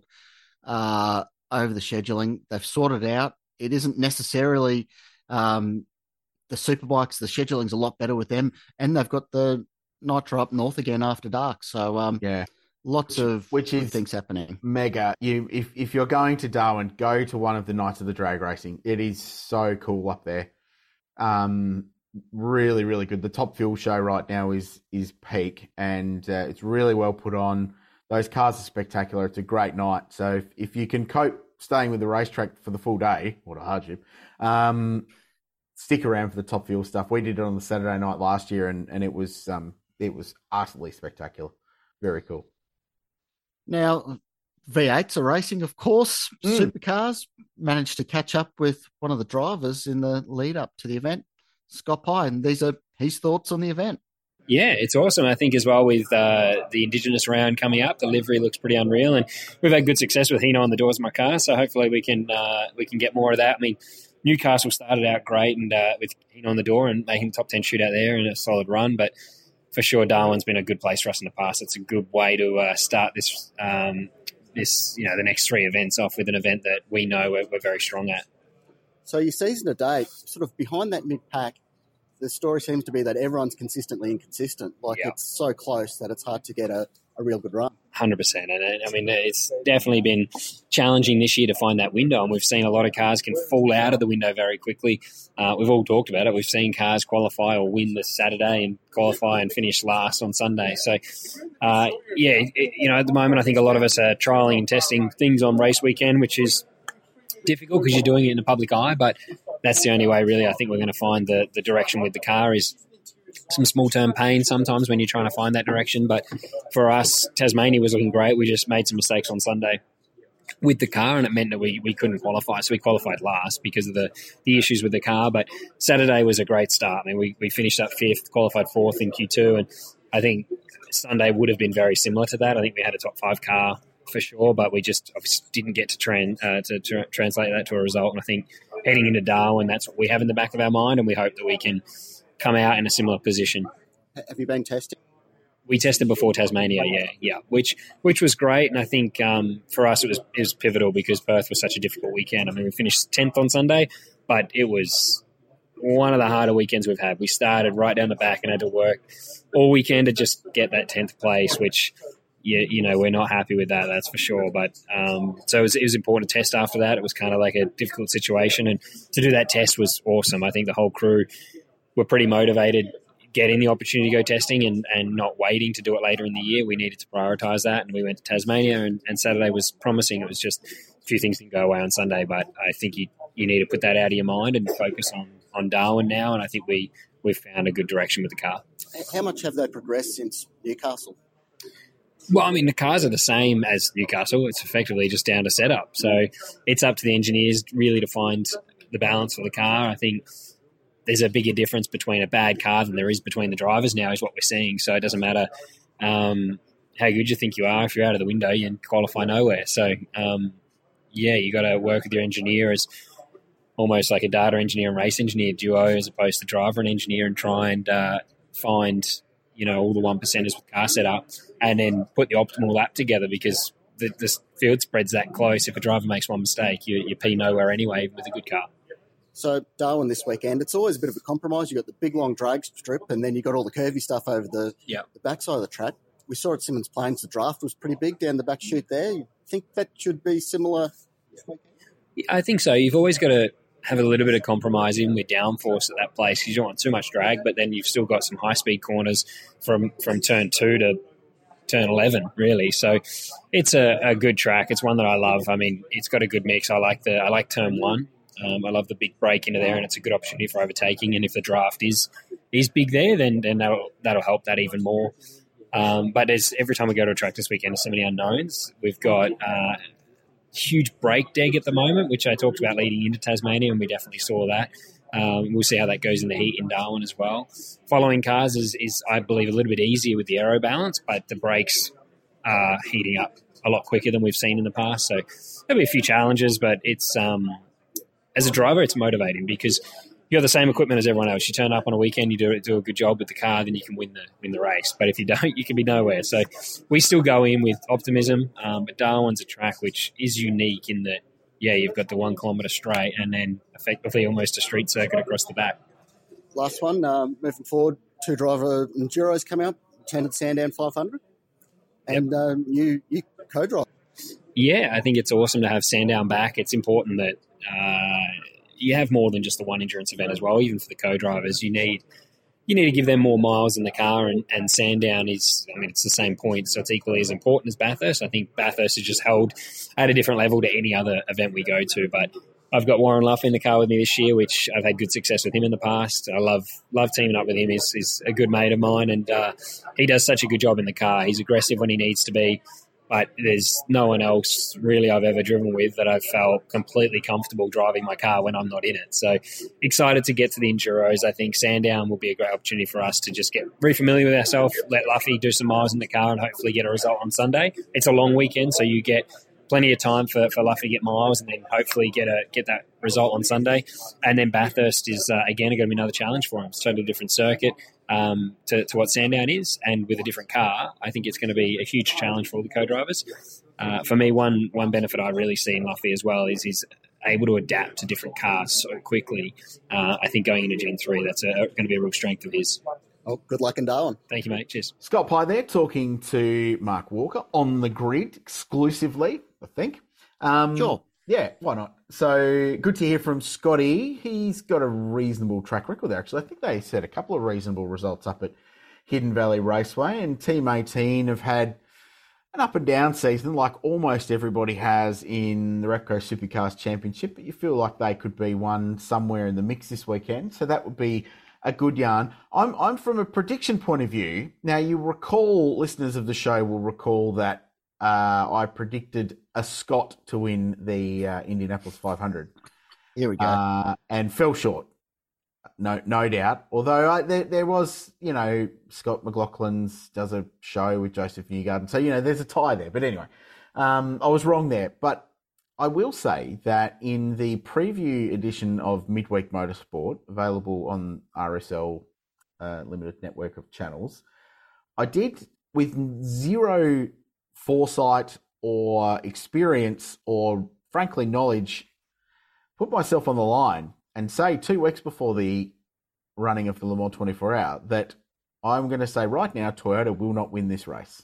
Speaker 5: over the scheduling. They've sorted it out. It isn't necessarily the superbikes. The scheduling's a lot better with them, and they've got the Nitro up north again after dark. So lots of good things happening.
Speaker 4: Mega. If you're going to Darwin, go to one of the Nights of the Drag Racing. It is so cool up there. Really, really good. The Top Fuel show right now is peak, and it's really well put on. Those cars are spectacular. It's a great night. So if you can cope staying with the racetrack for the full day, what a hardship, stick around for the Top Fuel stuff. We did it on the Saturday night last year, and it was utterly spectacular. Very cool.
Speaker 5: Now, V8s are racing, of course. Supercars managed to catch up with one of the drivers in the lead up to the event, Scott Pye, and these are his thoughts on the event.
Speaker 6: Yeah, it's awesome. I think as well with the Indigenous round coming up, the livery looks pretty unreal, and we've had good success with Hino on the doors of my car. So hopefully we can get more of that. I mean, Newcastle started out great and with Hino on the door and making the top 10 shootout there and a solid run, but for sure Darwin's been a good place for us in the past. It's a good way to start this the next 3 events off with an event that we know we're very strong at.
Speaker 7: So your season to date, sort of behind that mid-pack, the story seems to be that everyone's consistently inconsistent. It's so close that it's hard to get a real good run.
Speaker 6: 100%. And I mean, it's definitely been challenging this year to find that window, and we've seen a lot of cars can fall out of the window very quickly. We've all talked about it. We've seen cars qualify or win this Saturday and qualify and finish last on Sunday. So, at the moment, I think a lot of us are trialling and testing things on race weekend, which is difficult because you're doing it in the public eye, but that's the only way really I think we're going to find the direction with the car is some small-term pain sometimes when you're trying to find that direction. But for us, Tasmania was looking great. We just made some mistakes on Sunday with the car, and it meant that we couldn't qualify. So we qualified last because of the issues with the car. But Saturday was a great start. I mean, we finished up 5th, qualified 4th in Q2, and I think Sunday would have been very similar to that. I think we had a top 5 car for sure, but we just obviously didn't get to translate that to a result. And I think heading into Darwin, that's what we have in the back of our mind, and we hope that we can come out in a similar position.
Speaker 7: Have you been testing?
Speaker 6: We tested before Tasmania, yeah, which was great, and I think for us it was pivotal because Perth was such a difficult weekend. I mean, we finished 10th on Sunday, but it was one of the harder weekends we've had. We started right down the back and had to work all weekend to just get that 10th place, which we're not happy with that, that's for sure. But so it was important to test after that. It was kind of like a difficult situation, and to do that test was awesome. I think the whole crew were pretty motivated getting the opportunity to go testing and not waiting to do it later in the year. We needed to prioritise that, and we went to Tasmania, and Saturday was promising. It was just a few things didn't go away on Sunday, but I think you need to put that out of your mind and focus on Darwin now, and I think we've found a good direction with the car.
Speaker 7: How much have they progressed since Newcastle?
Speaker 6: Well, I mean, the cars are the same as Newcastle. It's effectively just down to setup. So it's up to the engineers really to find the balance for the car. I think there's a bigger difference between a bad car than there is between the drivers now is what we're seeing. So it doesn't matter how good you think you are. If you're out of the window, you can qualify nowhere. So, you got to work with your engineer as almost like a data engineer and race engineer duo as opposed to driver and engineer, and try and find all the 1%ers with car setup and then put the optimal lap together, because the field spread's that close. If a driver makes one mistake, you pee nowhere anyway with a good car.
Speaker 7: So Darwin this weekend, it's always a bit of a compromise. You've got the big long drag strip, and then you've got all the curvy stuff over the backside of the track. We saw at Symmons Plains the draft was pretty big down the back chute there. You think that should be similar this weekend?
Speaker 6: I think so. You've always got to have a little bit of compromise in with downforce at that place because you don't want too much drag, but then you've still got some high-speed corners from turn 2 to turn 11, really. So it's a good track. It's one that I love. I mean, it's got a good mix. I like turn 1. I love the big break into there, and it's a good opportunity for overtaking. And if the draft is is big there, then that'll help that even more. But every time we go to a track this weekend, there's so many unknowns. We've got huge break deg at the moment, which I talked about leading into Tasmania, and we definitely saw that. We'll see how that goes in the heat in Darwin as well. Following cars is I believe, a little bit easier with the aero balance, but the brakes are heating up a lot quicker than we've seen in the past. So there'll be a few challenges, but it's as a driver, it's motivating because you have the same equipment as everyone else. You turn up on a weekend, you do a good job with the car, then you can win the race. But if you don't, you can be nowhere. So we still go in with optimism. But Darwin's a track which is unique in that, you've got the 1 kilometre straight and then effectively almost a street circuit across the back.
Speaker 7: Last one, moving forward, 2-driver Enduros come out, attended Sandown 500, and you co-drive. Yeah,
Speaker 6: I think it's awesome to have Sandown back. It's important that you have more than just the one endurance event as well. Even for the co-drivers, you need to give them more miles in the car, and Sandown it's the same point, so it's equally as important as Bathurst. I think Bathurst is just held at a different level to any other event we go to, but I've got Warren Luff in the car with me this year, which I've had good success with him in the past. I love teaming up with him. He's a good mate of mine, and he does such a good job in the car. He's aggressive when he needs to be. But there's no one else really I've ever driven with that I've felt completely comfortable driving my car when I'm not in it. So excited to get to the Enduros. I think Sandown will be a great opportunity for us to just get very familiar with ourselves, let Luffy do some miles in the car and hopefully get a result on Sunday. It's a long weekend, so you get plenty of time for Luffy to get miles and then hopefully get that result on Sunday. And then Bathurst is, again, going to be another challenge for him. It's a totally different circuit to what Sandown is, and with a different car, I think it's going to be a huge challenge for all the co-drivers. For me, one benefit I really see in Luffy as well is he's able to adapt to different cars so quickly. I think going into Gen 3, that's going to be a real strength of his.
Speaker 7: Oh, good luck in Darwin.
Speaker 6: Thank you, mate. Cheers.
Speaker 4: Scott Pye there talking to Mark Walker on the grid exclusively, I think.
Speaker 5: Sure.
Speaker 4: Yeah, why not? So good to hear from Scotty. He's got a reasonable track record there, actually. I think they set a couple of reasonable results up at Hidden Valley Raceway, and Team 18 have had an up and down season like almost everybody has in the Repco Supercars Championship, but you feel like they could be one somewhere in the mix this weekend. So that would be a good yarn. I'm from a prediction point of view. Now, you recall, listeners of the show will recall that I predicted a Scott to win the Indianapolis 500.
Speaker 5: Here we go.
Speaker 4: And fell short. No doubt. Although there was, Scott McLaughlin's does a show with Joseph Newgarden. So, there's a tie there. But anyway, I was wrong there. But I will say that in the preview edition of Midweek Motorsport, available on RSL limited network of channels, I did, with zero foresight or experience or, frankly, knowledge, put myself on the line and say 2 weeks before the running of the Le Mans 24 Hour that I'm going to say right now Toyota will not win this race.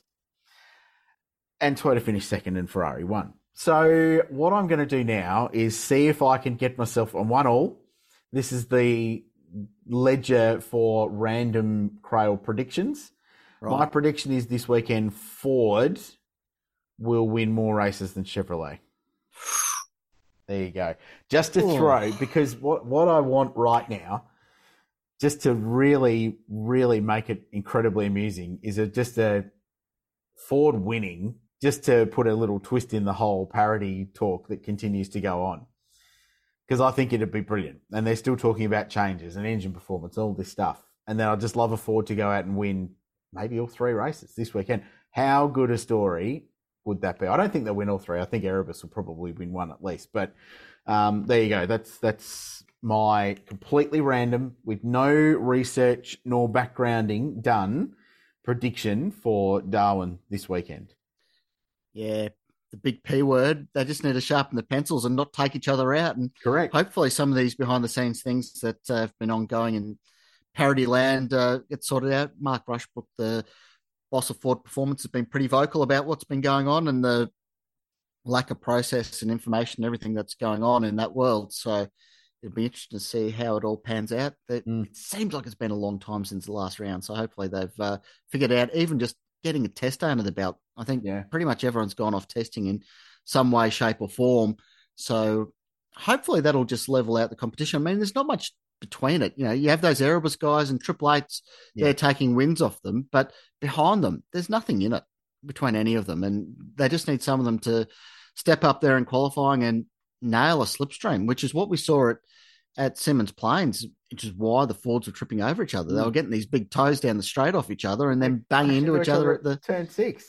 Speaker 4: And Toyota finished second and Ferrari won. So what I'm going to do now is see if I can get myself on 1-1. This is the ledger for random Crail predictions. Right. My prediction is this weekend Ford will win more races than Chevrolet. There you go. Just to throw, because what I want right now, just to really, really make it incredibly amusing, is just a Ford winning, just to put a little twist in the whole parody talk that continues to go on. Because I think it'd be brilliant. And they're still talking about changes and engine performance, all this stuff. And then I'd just love a Ford to go out and win maybe all 3 races this weekend. How good a story would that be? I don't think they'll win all 3. I think Erebus will probably win 1 at least. But there you go. That's my completely random, with no research nor backgrounding done, prediction for Darwin this weekend.
Speaker 5: Yeah, the big P word. They just need to sharpen the pencils and not take each other out. And
Speaker 4: correct.
Speaker 5: Hopefully some of these behind-the-scenes things that have been ongoing in parody land get sorted out. Mark Rushbrook, the boss of Ford Performance, has been pretty vocal about what's been going on and the lack of process and information and everything that's going on in that world. So it'll be interesting to see how it all pans out. It seems like it's been a long time since the last round, so hopefully they've figured out even just getting a test under the belt. I think pretty much everyone's gone off testing in some way, shape or form. So hopefully that'll just level out the competition. I mean, there's not much between it. You have those Erebus guys and Triple Eights, they're taking wins off them, but behind them, there's nothing in it between any of them. And they just need some of them to step up there in qualifying and nail a slipstream, which is what we saw at Symmons Plains, which is why the Fords were tripping over each other. They were getting these big toes down the straight off each other and then banging into each other at the
Speaker 4: turn 6.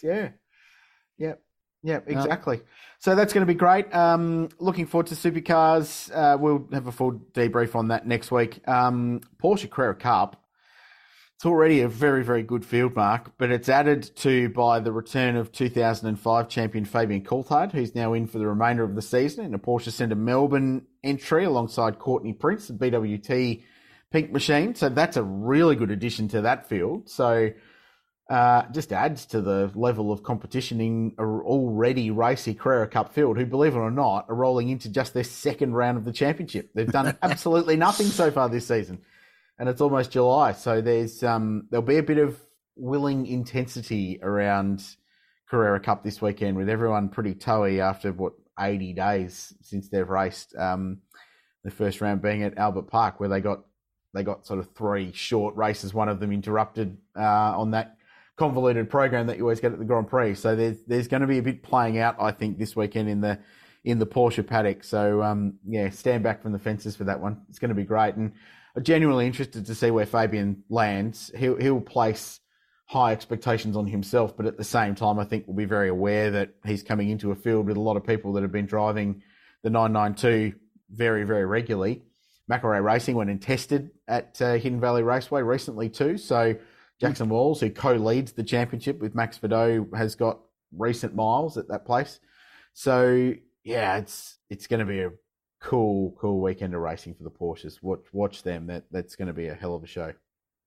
Speaker 4: Yep, exactly. So that's going to be great. Looking forward to Supercars. We'll have a full debrief on that next week. Porsche Carrera Cup, it's already a very, very good field, Mark, but it's added to by the return of 2005 champion Fabian Coulthard, who's now in for the remainder of the season in a Porsche Centre Melbourne entry alongside Courtney Prince, the BWT Pink Machine. So that's a really good addition to that field. So just adds to the level of competition in an already racy Carrera Cup field, who, believe it or not, are rolling into just their second round of the championship. They've done absolutely nothing so far this season, and it's almost July. So there'll be a bit of willing intensity around Carrera Cup this weekend, with everyone pretty toey after 80 days since they've raced. The first round being at Albert Park, where they got sort of 3 short races, one of them interrupted on that convoluted program that you always get at the Grand Prix. So there's going to be a bit playing out, I think, this weekend in the Porsche paddock. So stand back from the fences for that one. It's going to be great, and I'm genuinely interested to see where Fabian lands. He'll place high expectations on himself, but at the same time, I think we'll be very aware that he's coming into a field with a lot of people that have been driving the 992 very, very regularly. McElrea Racing went and tested at Hidden Valley Raceway recently too. So Jackson Walls, who co-leads the championship with Max Vidot, has got recent miles at that place. So yeah, it's going to be a cool weekend of racing for the Porsches. Watch them. That's going to be a hell of a show.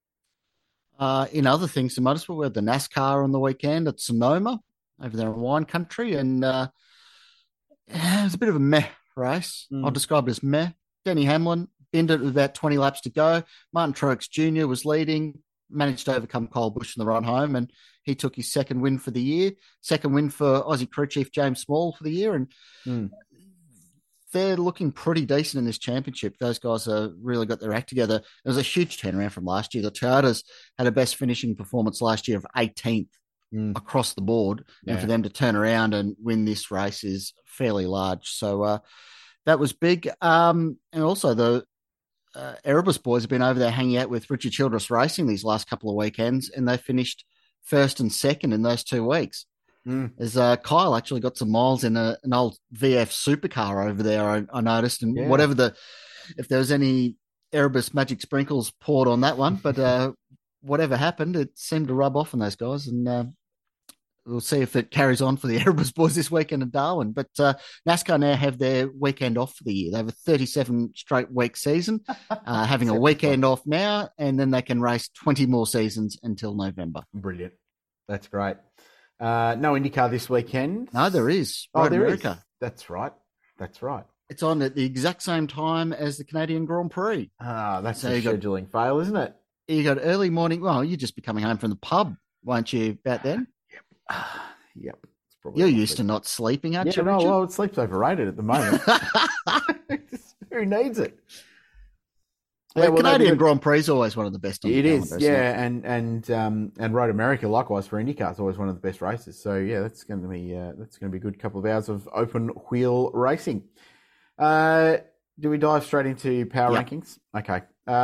Speaker 5: In other things, the motorsport, we had the NASCAR on the weekend at Sonoma over there in wine country, and it was a bit of a meh race. I'll describe it as meh. Denny Hamlin ended with about 20 laps to go. Martin Truex Jr. was leading, managed to overcome Kyle Busch in the run home, and he took his second win for the year. Second win for Aussie crew chief James Small for the year, and they're looking pretty decent in this championship. Those guys have really got their act together. It was a huge turnaround from last year. The Toyotas had a best finishing performance last year of 18th across the board, and for them to turn around and win this race is fairly large. So that was big. And also the Erebus boys have been over there hanging out with Richard Childress Racing these last couple of weekends, and they finished first and second in those 2 weeks. As Kyle actually got some miles in an old VF supercar over there, I noticed, and if there was any Erebus magic sprinkles poured on that one, but whatever happened, it seemed to rub off on those guys, and we'll see if it carries on for the Erebus boys this weekend in Darwin. But NASCAR now have their weekend off for the year. They have a 37 straight week season, having a weekend off now, and then they can race 20 more seasons until November.
Speaker 4: Brilliant. That's great. No IndyCar this weekend.
Speaker 5: No, there is.
Speaker 4: There
Speaker 5: America.
Speaker 4: is. That's right.
Speaker 5: It's on at the exact same time as the Canadian Grand Prix.
Speaker 4: That's a scheduling fail, isn't it?
Speaker 5: You got early morning. Well, you'd just be coming home from the pub, won't you, about then?
Speaker 4: Yep.
Speaker 5: You're used to not sleeping, aren't you, Richard?
Speaker 4: Well, sleep's overrated at the moment. Who needs it?
Speaker 5: The Canadian Grand Prix is always one of the best.
Speaker 4: It is, and Road America likewise for IndyCar is always one of the best races. So yeah, that's going to be a good couple of hours of open wheel racing. Do we dive straight into power rankings? Okay.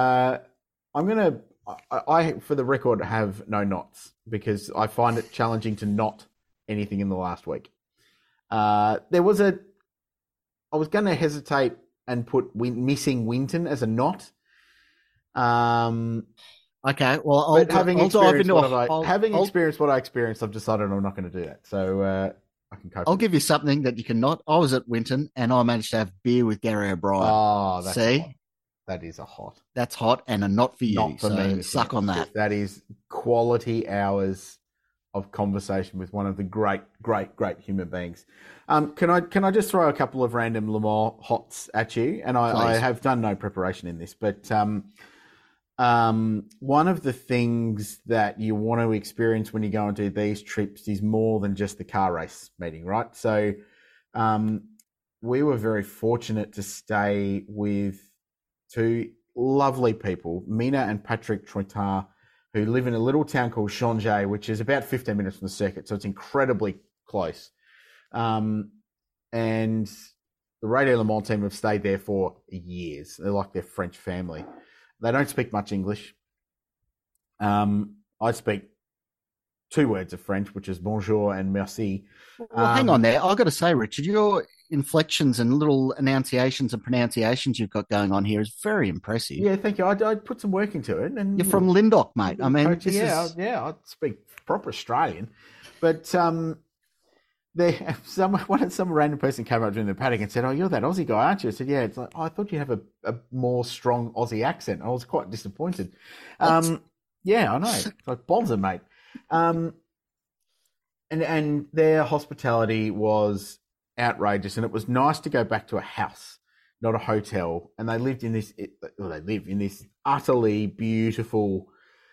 Speaker 4: I for the record have no knots because I find it challenging to knot anything in the last week. I was going to hesitate and put missing Winton as a knot.
Speaker 5: Okay, well,
Speaker 4: having experienced what I experienced, I've decided I'm not going to do that. So I can cope.
Speaker 5: I'll give you something that you can not. I was at Winton and I managed to have beer with Gary O'Brien.
Speaker 4: Oh, that's
Speaker 5: see,
Speaker 4: hot. That is a hot.
Speaker 5: That's hot and a not for you.
Speaker 4: Not for me.
Speaker 5: Suck on that.
Speaker 4: That is quality hours of conversation with one of the great human beings. Can I just throw a couple of random Le Mans hots at you? And I have done no preparation in this, but one of the things that you want to experience when you go and do these trips is more than just the car race meeting, right? So we were very fortunate to stay with two lovely people, Mina and Patrick Troitard, who live in a little town called Changé, which is about 15 minutes from the circuit, so it's incredibly close. And the Radio Le Mans team have stayed there for years. They're like their French family. They don't speak much English. I speak 2 words of French, which is bonjour and merci.
Speaker 5: Well, hang on there. I've got to say, Richard, your inflections and little enunciations and pronunciations you've got going on here is very impressive.
Speaker 4: Yeah, thank you. I put some work into it. And
Speaker 5: you're from Lindok, mate. I mean,
Speaker 4: I speak proper Australian. But some random person came up during the paddock and said, "Oh, you're that Aussie guy, aren't you?" I said, "Yeah." It's like, "Oh, I thought you'd have a more strong Aussie accent." I was quite disappointed. Yeah, I know. It's like bonza, mate. And their hospitality was outrageous, and it was nice to go back to a house, not a hotel. And they live in this utterly beautiful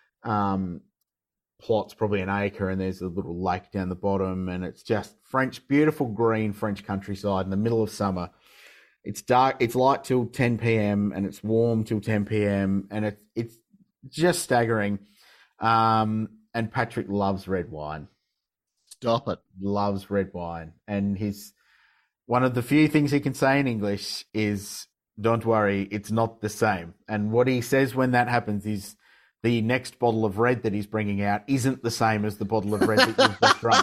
Speaker 4: plot's probably an acre, and there's a little lake down the bottom, and it's just beautiful green French countryside in the middle of summer. It's dark, it's light till 10 p.m. and it's warm till 10 p.m. and it's just staggering. And Patrick loves red wine.
Speaker 5: Stop it.
Speaker 4: Loves red wine. And one of the few things he can say in English is, "Don't worry, it's not the same." And what he says when that happens is the next bottle of red that he's bringing out isn't the same as the bottle of red that you've just drunk.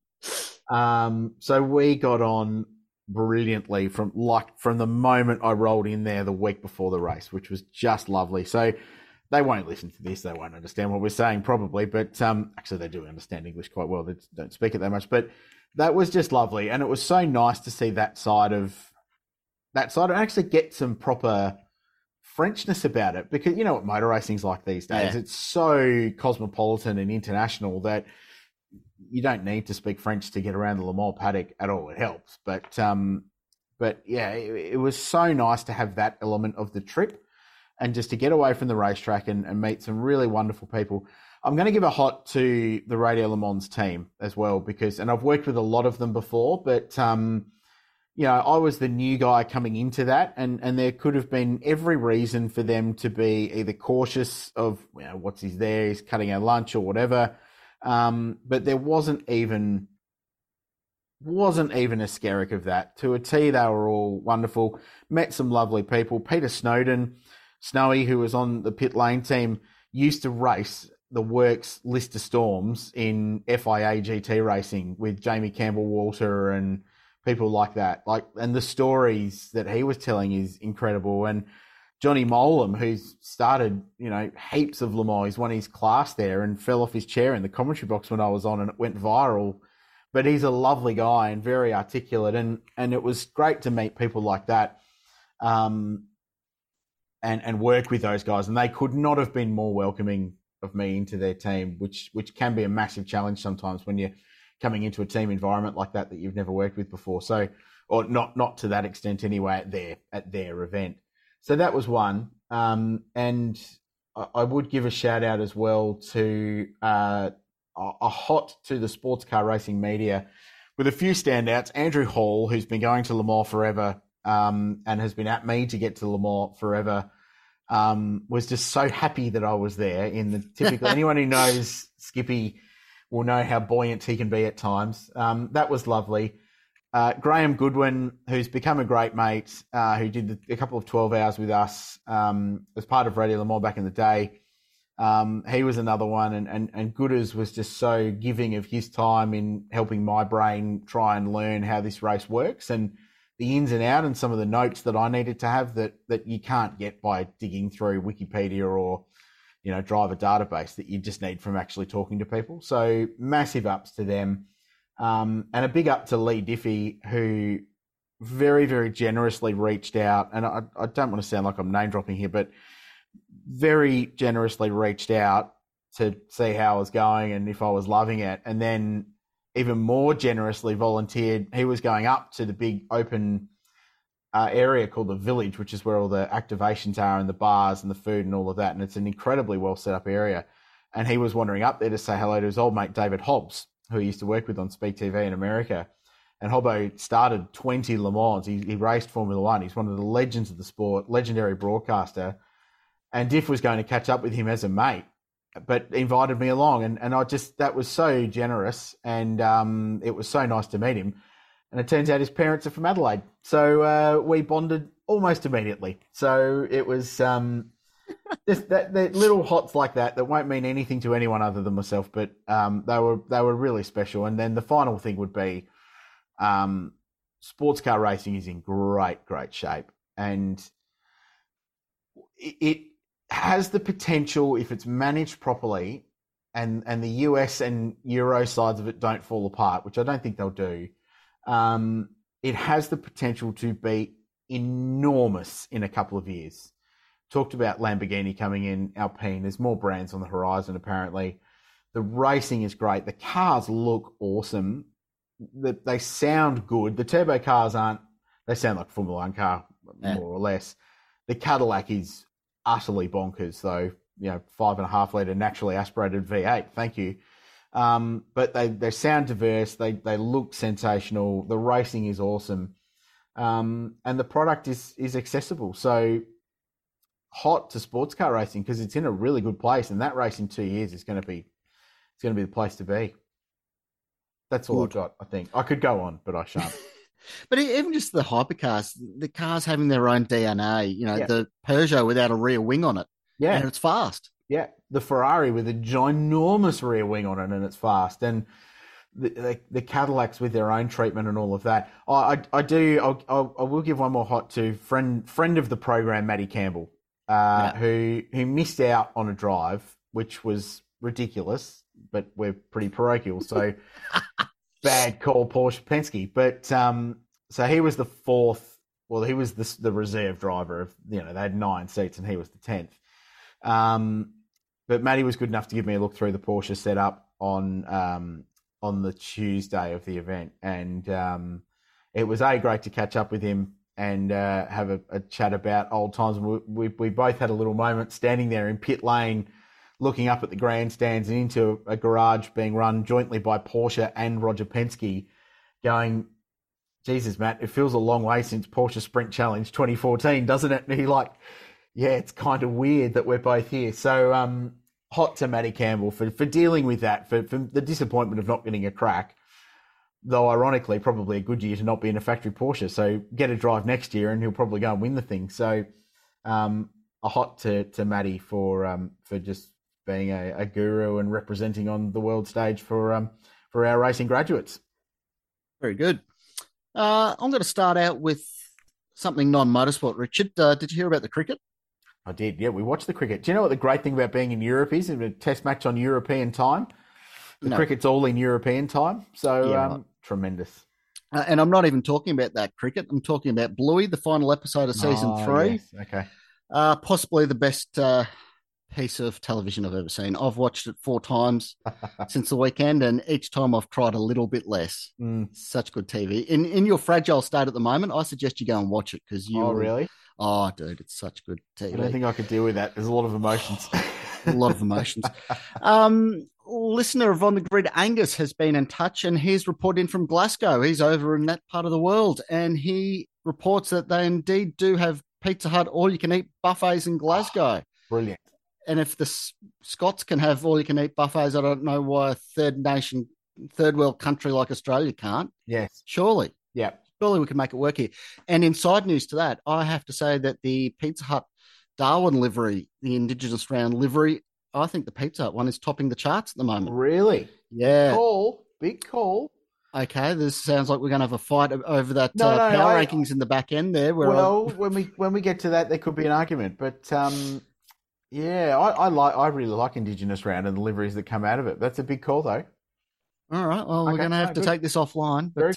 Speaker 4: So we got on brilliantly from the moment I rolled in there the week before the race, which was just lovely. So they won't listen to this. They won't understand what we're saying probably, but actually they do understand English quite well. They don't speak it that much, but that was just lovely. And it was so nice to see that side of actually get some proper Frenchness about it, because you know what motor racing's like these days. Yeah. It's so cosmopolitan and international that you don't need to speak French to get around the Le Mans paddock at all. It helps, but yeah, it was so nice to have that element of the trip and just to get away from the racetrack and meet some really wonderful people. I'm going to give a hot to the Radio Le Mans team as well, and I've worked with a lot of them before, but I was the new guy coming into that, and there could have been every reason for them to be either cautious of, he's cutting our lunch or whatever. But there wasn't even a skerrick of that. To a T, they were all wonderful. Met some lovely people. Peter Snowy, who was on the pit lane team, used to race the works Lister Storms in FIA GT racing with Jamie Campbell-Walter and people like that. And the stories that he was telling is incredible. And Johnny Molam, who's started, heaps of Le Mans, he's won his class there and fell off his chair in the commentary box when I was on, and it went viral. But he's a lovely guy and very articulate, and it was great to meet people like that, and work with those guys. And they could not have been more welcoming of me into their team, which can be a massive challenge sometimes when you're coming into a team environment like that you've never worked with before. So, or not to that extent anyway at their event. So that was one. And I would give a shout out as well to a hot to the sports car racing media with a few standouts. Andrew Hall, who's been going to Le Mans forever and has been at me to get to Le Mans forever, was just so happy that I was there. In the typical, anyone who knows Skippy will know how buoyant he can be at times. That was lovely. Graham Goodwin, who's become a great mate, who did a couple of 12 hours with us as part of Radio Le Mans back in the day. He was another one, and Gooders was just so giving of his time in helping my brain try and learn how this race works and the ins and outs and some of the notes that I needed to have that you can't get by digging through Wikipedia or driver database, that you just need from actually talking to people. So massive ups to them. And a big up to Lee Diffie, who very, very generously reached out. And I don't want to sound like I'm name dropping here, but very generously reached out to see how I was going and if I was loving it. And then even more generously volunteered. He was going up to the big open area called the Village, which is where all the activations are and the bars and the food and all of that. And it's an incredibly well set up area. And he was wandering up there to say hello to his old mate, David Hobbs, who he used to work with on Speak TV in America. And Hobbo started 20 Le Mans. He raced Formula One. He's one of the legends of the sport, legendary broadcaster. and Diff was going to catch up with him as a mate, but invited me along, and that was so generous, and it was so nice to meet him. And it turns out his parents are from Adelaide, so we bonded almost immediately. So it was just that little hots like that won't mean anything to anyone other than myself, but they were really special. And then the final thing would be, sports car racing is in great shape, and it has the potential, if it's managed properly, and the US and Euro sides of it don't fall apart, which I don't think they'll do. It has the potential to be enormous in a couple of years. Talked about Lamborghini coming in, Alpine. There's more brands on the horizon, apparently. The racing is great. The cars look awesome. They sound good. The turbo cars they sound like a Formula One car, more or less. The Cadillac is utterly bonkers, though. 5.5 litre naturally aspirated V8. Thank you. But they sound diverse. They look sensational. The racing is awesome. And the product is accessible. So hot to sports car racing because it's in a really good place. And that race in 2 years is going to be the place to be. That's all I've got, I think. I could go on, but I shan't.
Speaker 5: But even just the hypercars, the cars having their own DNA, the Peugeot without a rear wing on it. Yeah. And it's fast.
Speaker 4: Yeah. The Ferrari with a ginormous rear wing on it and it's fast. And the Cadillacs with their own treatment and all of that. I will give one more hot to friend of the program, Matty Campbell, who missed out on a drive, which was ridiculous, but we're pretty parochial. So bad call, Porsche Penske. But so he was the fourth. Well, he was the reserve driver of, they had 9 seats and he was the 10th. But Matty was good enough to give me a look through the Porsche setup on the Tuesday of the event. And it was great to catch up with him and have a chat about old times. We both had a little moment standing there in pit lane, looking up at the grandstands and into a garage being run jointly by Porsche and Roger Penske, going, Jesus, Matt, it feels a long way since Porsche Sprint Challenge 2014, doesn't it? And he it's kind of weird that we're both here. So hot to Matty Campbell for dealing with that, for the disappointment of not getting a crack, though ironically probably a good year to not be in a factory Porsche. So get a drive next year and he'll probably go and win the thing. So a hot to Matty for just being a guru and representing on the world stage for our racing graduates.
Speaker 5: Very good. I'm going to start out with something non-motorsport, Richard. Did you hear about the cricket?
Speaker 4: I did, yeah. We watched the cricket. Do you know what the great thing about being in Europe is? A test match on European time. The cricket's all in European time. So tremendous.
Speaker 5: And I'm not even talking about that cricket. I'm talking about Bluey, the final episode of season 3.
Speaker 4: Yes. Okay.
Speaker 5: Possibly the best piece of television I've ever seen. I've watched it 4 times since the weekend, and each time I've tried a little bit less. Such good TV. In your fragile state at the moment, I suggest you go and watch it because you.
Speaker 4: Oh, really?
Speaker 5: Oh, dude, it's such good TV.
Speaker 4: I don't think I could deal with that. There's a lot of emotions.
Speaker 5: A lot of emotions. Listener of On the Grid, Angus, has been in touch, and he's reported in from Glasgow. He's over in that part of the world, and he reports that they indeed do have Pizza Hut all-you-can-eat buffets in Glasgow.
Speaker 4: Brilliant.
Speaker 5: And if the Scots can have all-you-can-eat buffets, I don't know why a third world country like Australia can't.
Speaker 4: Yes.
Speaker 5: Surely.
Speaker 4: Yeah.
Speaker 5: Surely we can make it work here. And in side news to that, I have to say that the Pizza Hut Darwin livery, the Indigenous Round livery, I think the Pizza Hut one is topping the charts at the moment.
Speaker 4: Really?
Speaker 5: Yeah.
Speaker 4: Big call.
Speaker 5: Okay, this sounds like we're going to have a fight over that power rankings in the back end there.
Speaker 4: When we get to that, there could be an argument. But I really like Indigenous Round and the liveries that come out of it. That's a big call, though.
Speaker 5: All right. Well, we're going to have to take this offline. But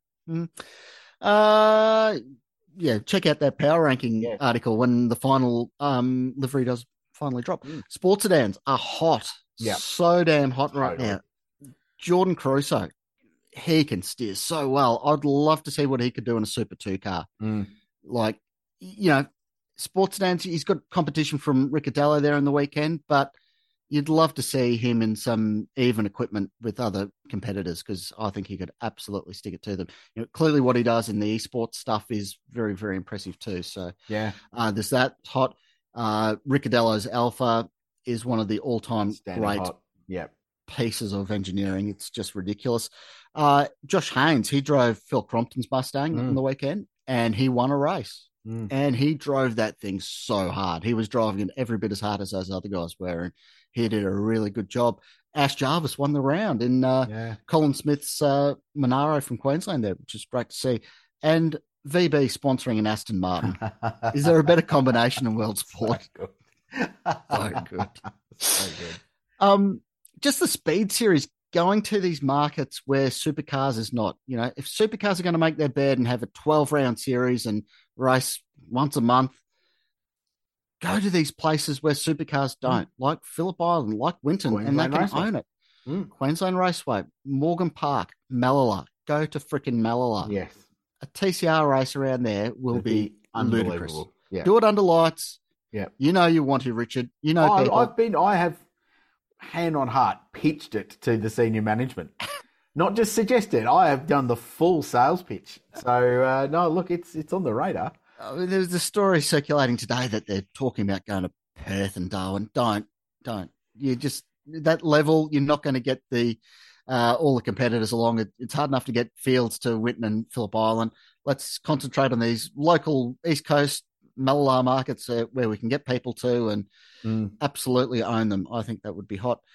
Speaker 5: check out that power ranking article when the final livery does finally drop. Sports sedans are hot. Yeah. So damn hot right now. Jordan Caruso, he can steer so well. I'd love to see what he could do in a Super 2 car. Sports sedans, he's got competition from Ricciardo there in the weekend, but you'd love to see him in some even equipment with other competitors because I think he could absolutely stick it to them. Clearly what he does in the esports stuff is very, very impressive too. So there's that hot. Ricciardello's Alpha is one of the all-time great pieces of engineering. It's just ridiculous. Josh Haynes, he drove Phil Crompton's Mustang on the weekend, and he won a race. And he drove that thing so hard. He was driving it every bit as hard as those other guys were, and he did a really good job. Ash Jarvis won the round in Colin Smith's Monaro from Queensland there, which is great to see. And VB sponsoring an Aston Martin. Is there a better combination in world sport? So good. So good. Just the Speed Series, going to these markets where Supercars is not. You know, if Supercars are going to make their bed and have a 12-round series and race once a month, go to these places where Supercars don't, like Phillip Island, like Winton, and they can own it. Queensland Raceway, Morgan Park, Malala. Go to frickin' Malala. Yes. A TCR race around there will be ludicrous. Yeah. Do it under lights. Yeah. You know you want to, Richard. You know people.
Speaker 4: I have, hand on heart, pitched it to the senior management. Not just suggested. I have done the full sales pitch. So, no, look, it's on the radar.
Speaker 5: There's a story circulating today that they're talking about going to Perth and Darwin. Don't. You just, that level, you're not going to get the all the competitors along. It's hard enough to get fields to Winton and Phillip Island. Let's concentrate on these local East Coast Malala markets where we can get people to and absolutely own them. I think that would be hot.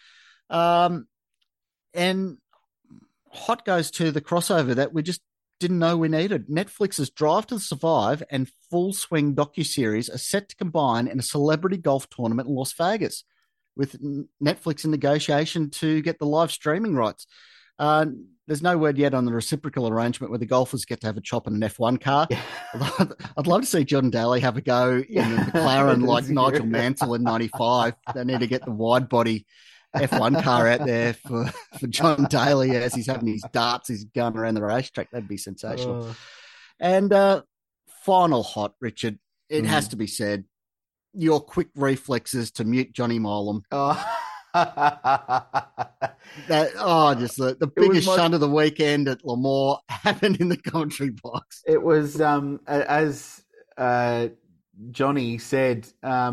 Speaker 5: And hot goes to the crossover that we just didn't know we needed. Netflix's Drive to Survive and Full Swing docuseries are set to combine in a celebrity golf tournament in Las Vegas, with Netflix in negotiation to get the live streaming rights. There's no word yet on the reciprocal arrangement where the golfers get to have a chop in an F1 car. Yeah. I'd love to see John Daly have a go in a McLaren like Nigel Mansell in 95. They need to get the wide body F1 car out there for John Daly as he's having his darts, he's going around the racetrack. That'd be sensational. And final hot, Richard, it has to be said, your quick reflexes to mute Johnny Molam. Just the biggest shunt of the weekend at Lemoore happened in the commentary box.
Speaker 4: It was, as Johnny said,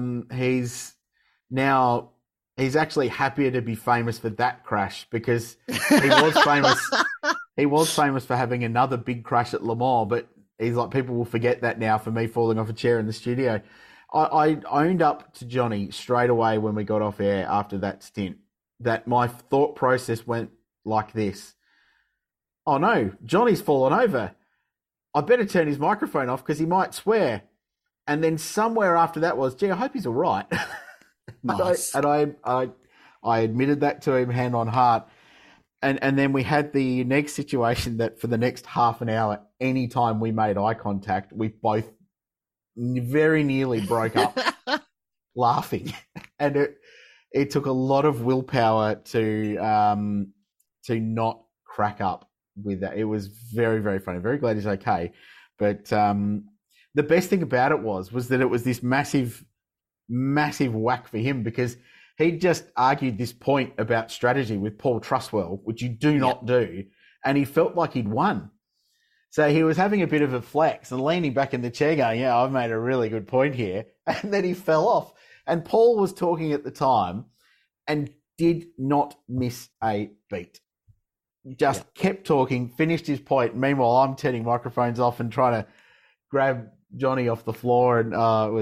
Speaker 4: he's actually happier to be famous for that crash, because he was famous. He was famous for having another big crash at Lemoore, but he's like, people will forget that now for me falling off a chair in the studio. I owned up to Johnny straight away when we got off air after that stint that my thought process went like this. Oh no, Johnny's fallen over. I better turn his microphone off because he might swear. And then somewhere after that was, gee, I hope he's all right. Nice. And I admitted that to him hand on heart. And then we had the next situation that for the next half an hour, anytime we made eye contact, we both very nearly broke up laughing. And it took a lot of willpower to not crack up with that. It was very, very funny. Very glad he's okay. But the best thing about it was that it was this massive whack for him, because he just argued this point about strategy with Paul Truswell, which you do not do, and he felt like he'd won. So he was having a bit of a flex and leaning back in the chair going, yeah, I've made a really good point here. And then he fell off. And Paul was talking at the time and did not miss a beat. Just kept talking, finished his point. Meanwhile, I'm turning microphones off and trying to grab Johnny off the floor. And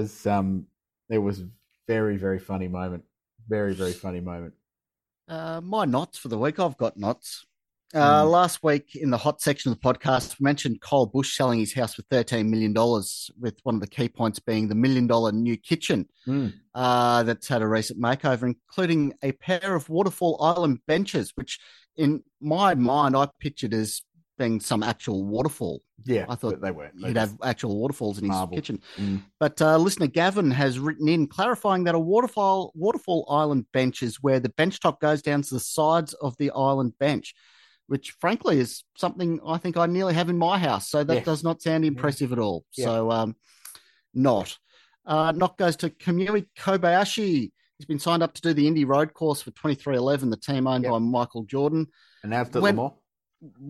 Speaker 4: it was very, very funny moment. Very, very funny moment.
Speaker 5: My knots for the week. I've got knots. Last week in the hot section of the podcast, we mentioned Kyle Busch selling his house for $13 million, with one of the key points being the $1 million new kitchen that's had a recent makeover, including a pair of Waterfall Island benches, which in my mind I pictured as being some actual waterfall.
Speaker 4: Yeah,
Speaker 5: I thought
Speaker 4: they weren't.
Speaker 5: He'd have actual waterfalls in his kitchen. But listener Gavin has written in clarifying that a waterfall island bench is where the bench top goes down to the sides of the island bench, which frankly is something I think I nearly have in my house. So that does not sound impressive at all. Yeah. So not. Knock goes to Kamui Kobayashi. He's been signed up to do the Indy Road Course for 2311, the team owned by Michael Jordan.
Speaker 4: Announced at Lemoore.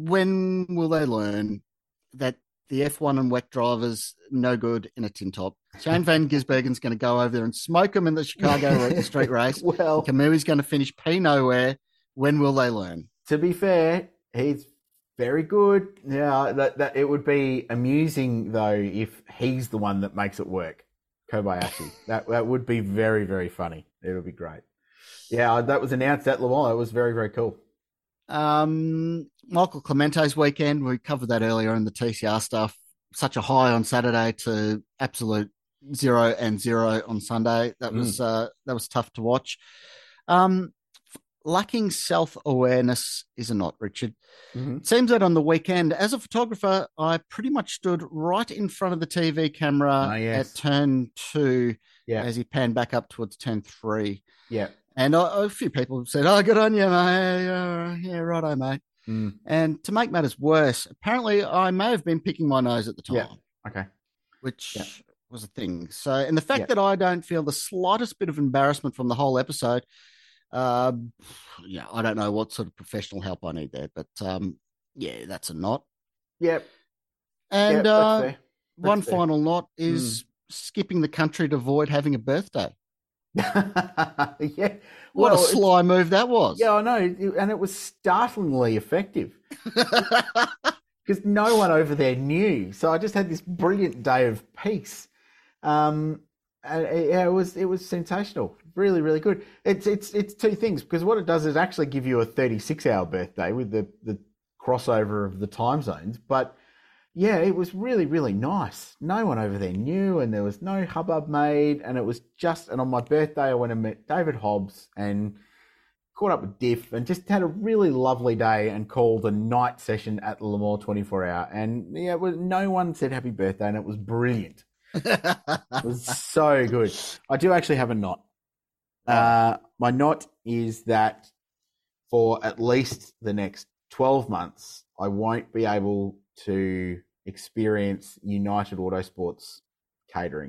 Speaker 5: When will they learn that the F1 and WEC drivers no good in a tin top? Shane Van Gisbergen's going to go over there and smoke him in the Chicago street race.
Speaker 4: Well,
Speaker 5: Kamui's going to finish P nowhere. When will they learn?
Speaker 4: To be fair, he's very good. Yeah, that it would be amusing though if he's the one that makes it work. Kobayashi. that would be very, very funny. It would be great. Yeah, that was announced at Le Mans. It was very, very cool.
Speaker 5: Michael Clemente's weekend. We covered that earlier in the TCR stuff. Such a high on Saturday to absolute 0-0 on Sunday. That was tough to watch. Lacking self-awareness is a not, Richard.
Speaker 4: Mm-hmm.
Speaker 5: It seems that on the weekend, as a photographer, I pretty much stood right in front of the TV camera at turn 2 as he panned back up towards turn 3.
Speaker 4: Yeah.
Speaker 5: And a few people said, "Oh, good on you, mate. Yeah, righto, mate."
Speaker 4: Mm.
Speaker 5: And to make matters worse, apparently I may have been picking my nose at the time.
Speaker 4: Yeah. Okay.
Speaker 5: Which was a thing. So, and the fact that I don't feel the slightest bit of embarrassment from the whole episode, I don't know what sort of professional help I need there, but that's a knot.
Speaker 4: Yep.
Speaker 5: And
Speaker 4: that's fair.
Speaker 5: One final knot is skipping the country to avoid having a birthday.
Speaker 4: Yeah.
Speaker 5: What a sly move that was.
Speaker 4: Yeah, I know. And it was startlingly effective because no one over there knew. So I just had this brilliant day of peace. And it was sensational. Really, really good. It's two things, because what it does is actually give you a 36-hour birthday with the crossover of the time zones. But yeah, it was really, really nice. No one over there knew, and there was no hubbub made, and it was just. And on my birthday, I went and met David Hobbs and caught up with Diff, and just had a really lovely day and called a night session at the Le Mans 24-hour. And yeah, no one said happy birthday, and it was brilliant. It was so good. I do actually have a knot. My knot is that for at least the next 12 months, I won't be able to experience United Autosports catering.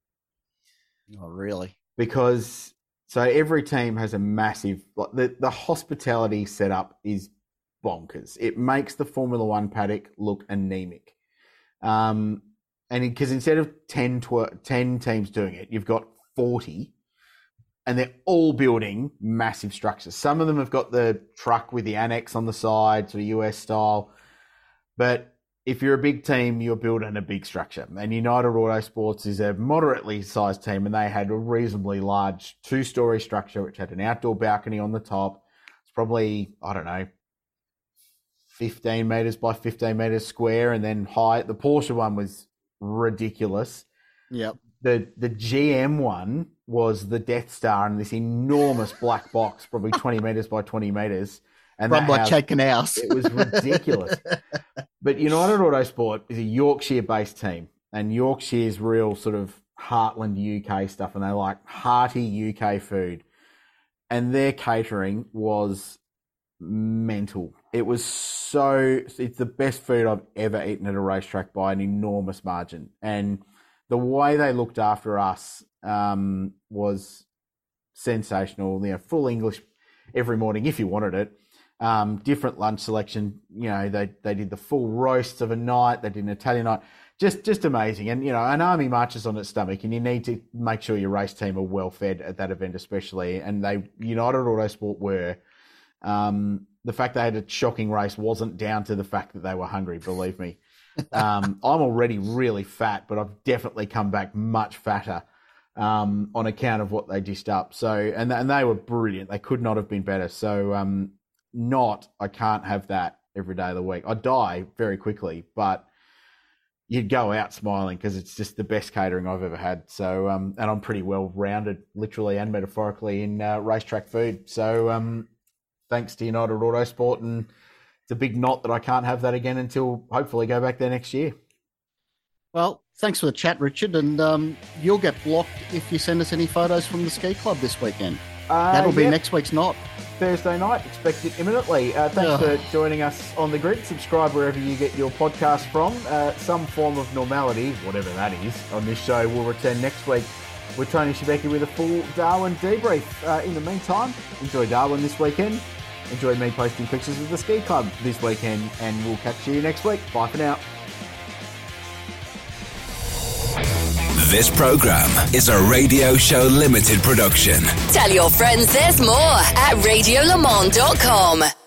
Speaker 5: Oh, really?
Speaker 4: Because so every team has a massive, like the hospitality setup is bonkers. It makes the Formula One paddock look anemic. And because instead of 10 teams doing it, you've got 40, and they're all building massive structures. Some of them have got the truck with the annex on the side, sort of US style. But if you're a big team, you're building a big structure. And United Autosports is a moderately sized team, and they had a reasonably large 2-story structure, which had an outdoor balcony on the top. It's probably, 15 metres by 15 metres square, and then height. The Porsche one was ridiculous.
Speaker 5: Yep.
Speaker 4: The GM one was the Death Star in this enormous black box, probably 20 metres by 20 metres. And
Speaker 5: run by Chad Knaus.
Speaker 4: It was ridiculous. But United Autosport is a Yorkshire-based team, and Yorkshire's real sort of heartland UK stuff, and they like hearty UK food. And their catering was mental. It's the best food I've ever eaten at a racetrack by an enormous margin. And the way they looked after us was sensational. Full English every morning if you wanted it. Different lunch selection. They did the full roasts of a night. They did an Italian night. Just amazing. And, an army marches on its stomach, and you need to make sure your race team are well fed at that event, especially. And United Autosport were. The fact they had a shocking race wasn't down to the fact that they were hungry, believe me. I'm already really fat, but I've definitely come back much fatter on account of what they dished up. So, and they were brilliant. They could not have been better. So, I can't have that every day of the week. I die very quickly, but you'd go out smiling because it's just the best catering I've ever had. So, and I'm pretty well rounded, literally and metaphorically, in racetrack food. So, thanks to United Autosport, and it's a big knot that I can't have that again until hopefully go back there next year.
Speaker 5: Well, thanks for the chat, Richard, and you'll get blocked if you send us any photos from the ski club this weekend. That'll be next week's knot.
Speaker 4: Thursday night, expect it imminently. Thanks for joining us on The Grid. Subscribe wherever you get your podcast from. Some form of normality, whatever that is, on this show will return next week with Tony Shebeki with a full Darwin debrief. In the meantime, enjoy Darwin this weekend. Enjoy me posting pictures of the ski club this weekend, and we'll catch you next week. Bye for now.
Speaker 1: This program is a Radio Show Limited production.
Speaker 2: Tell your friends there's more at radiolemans.com.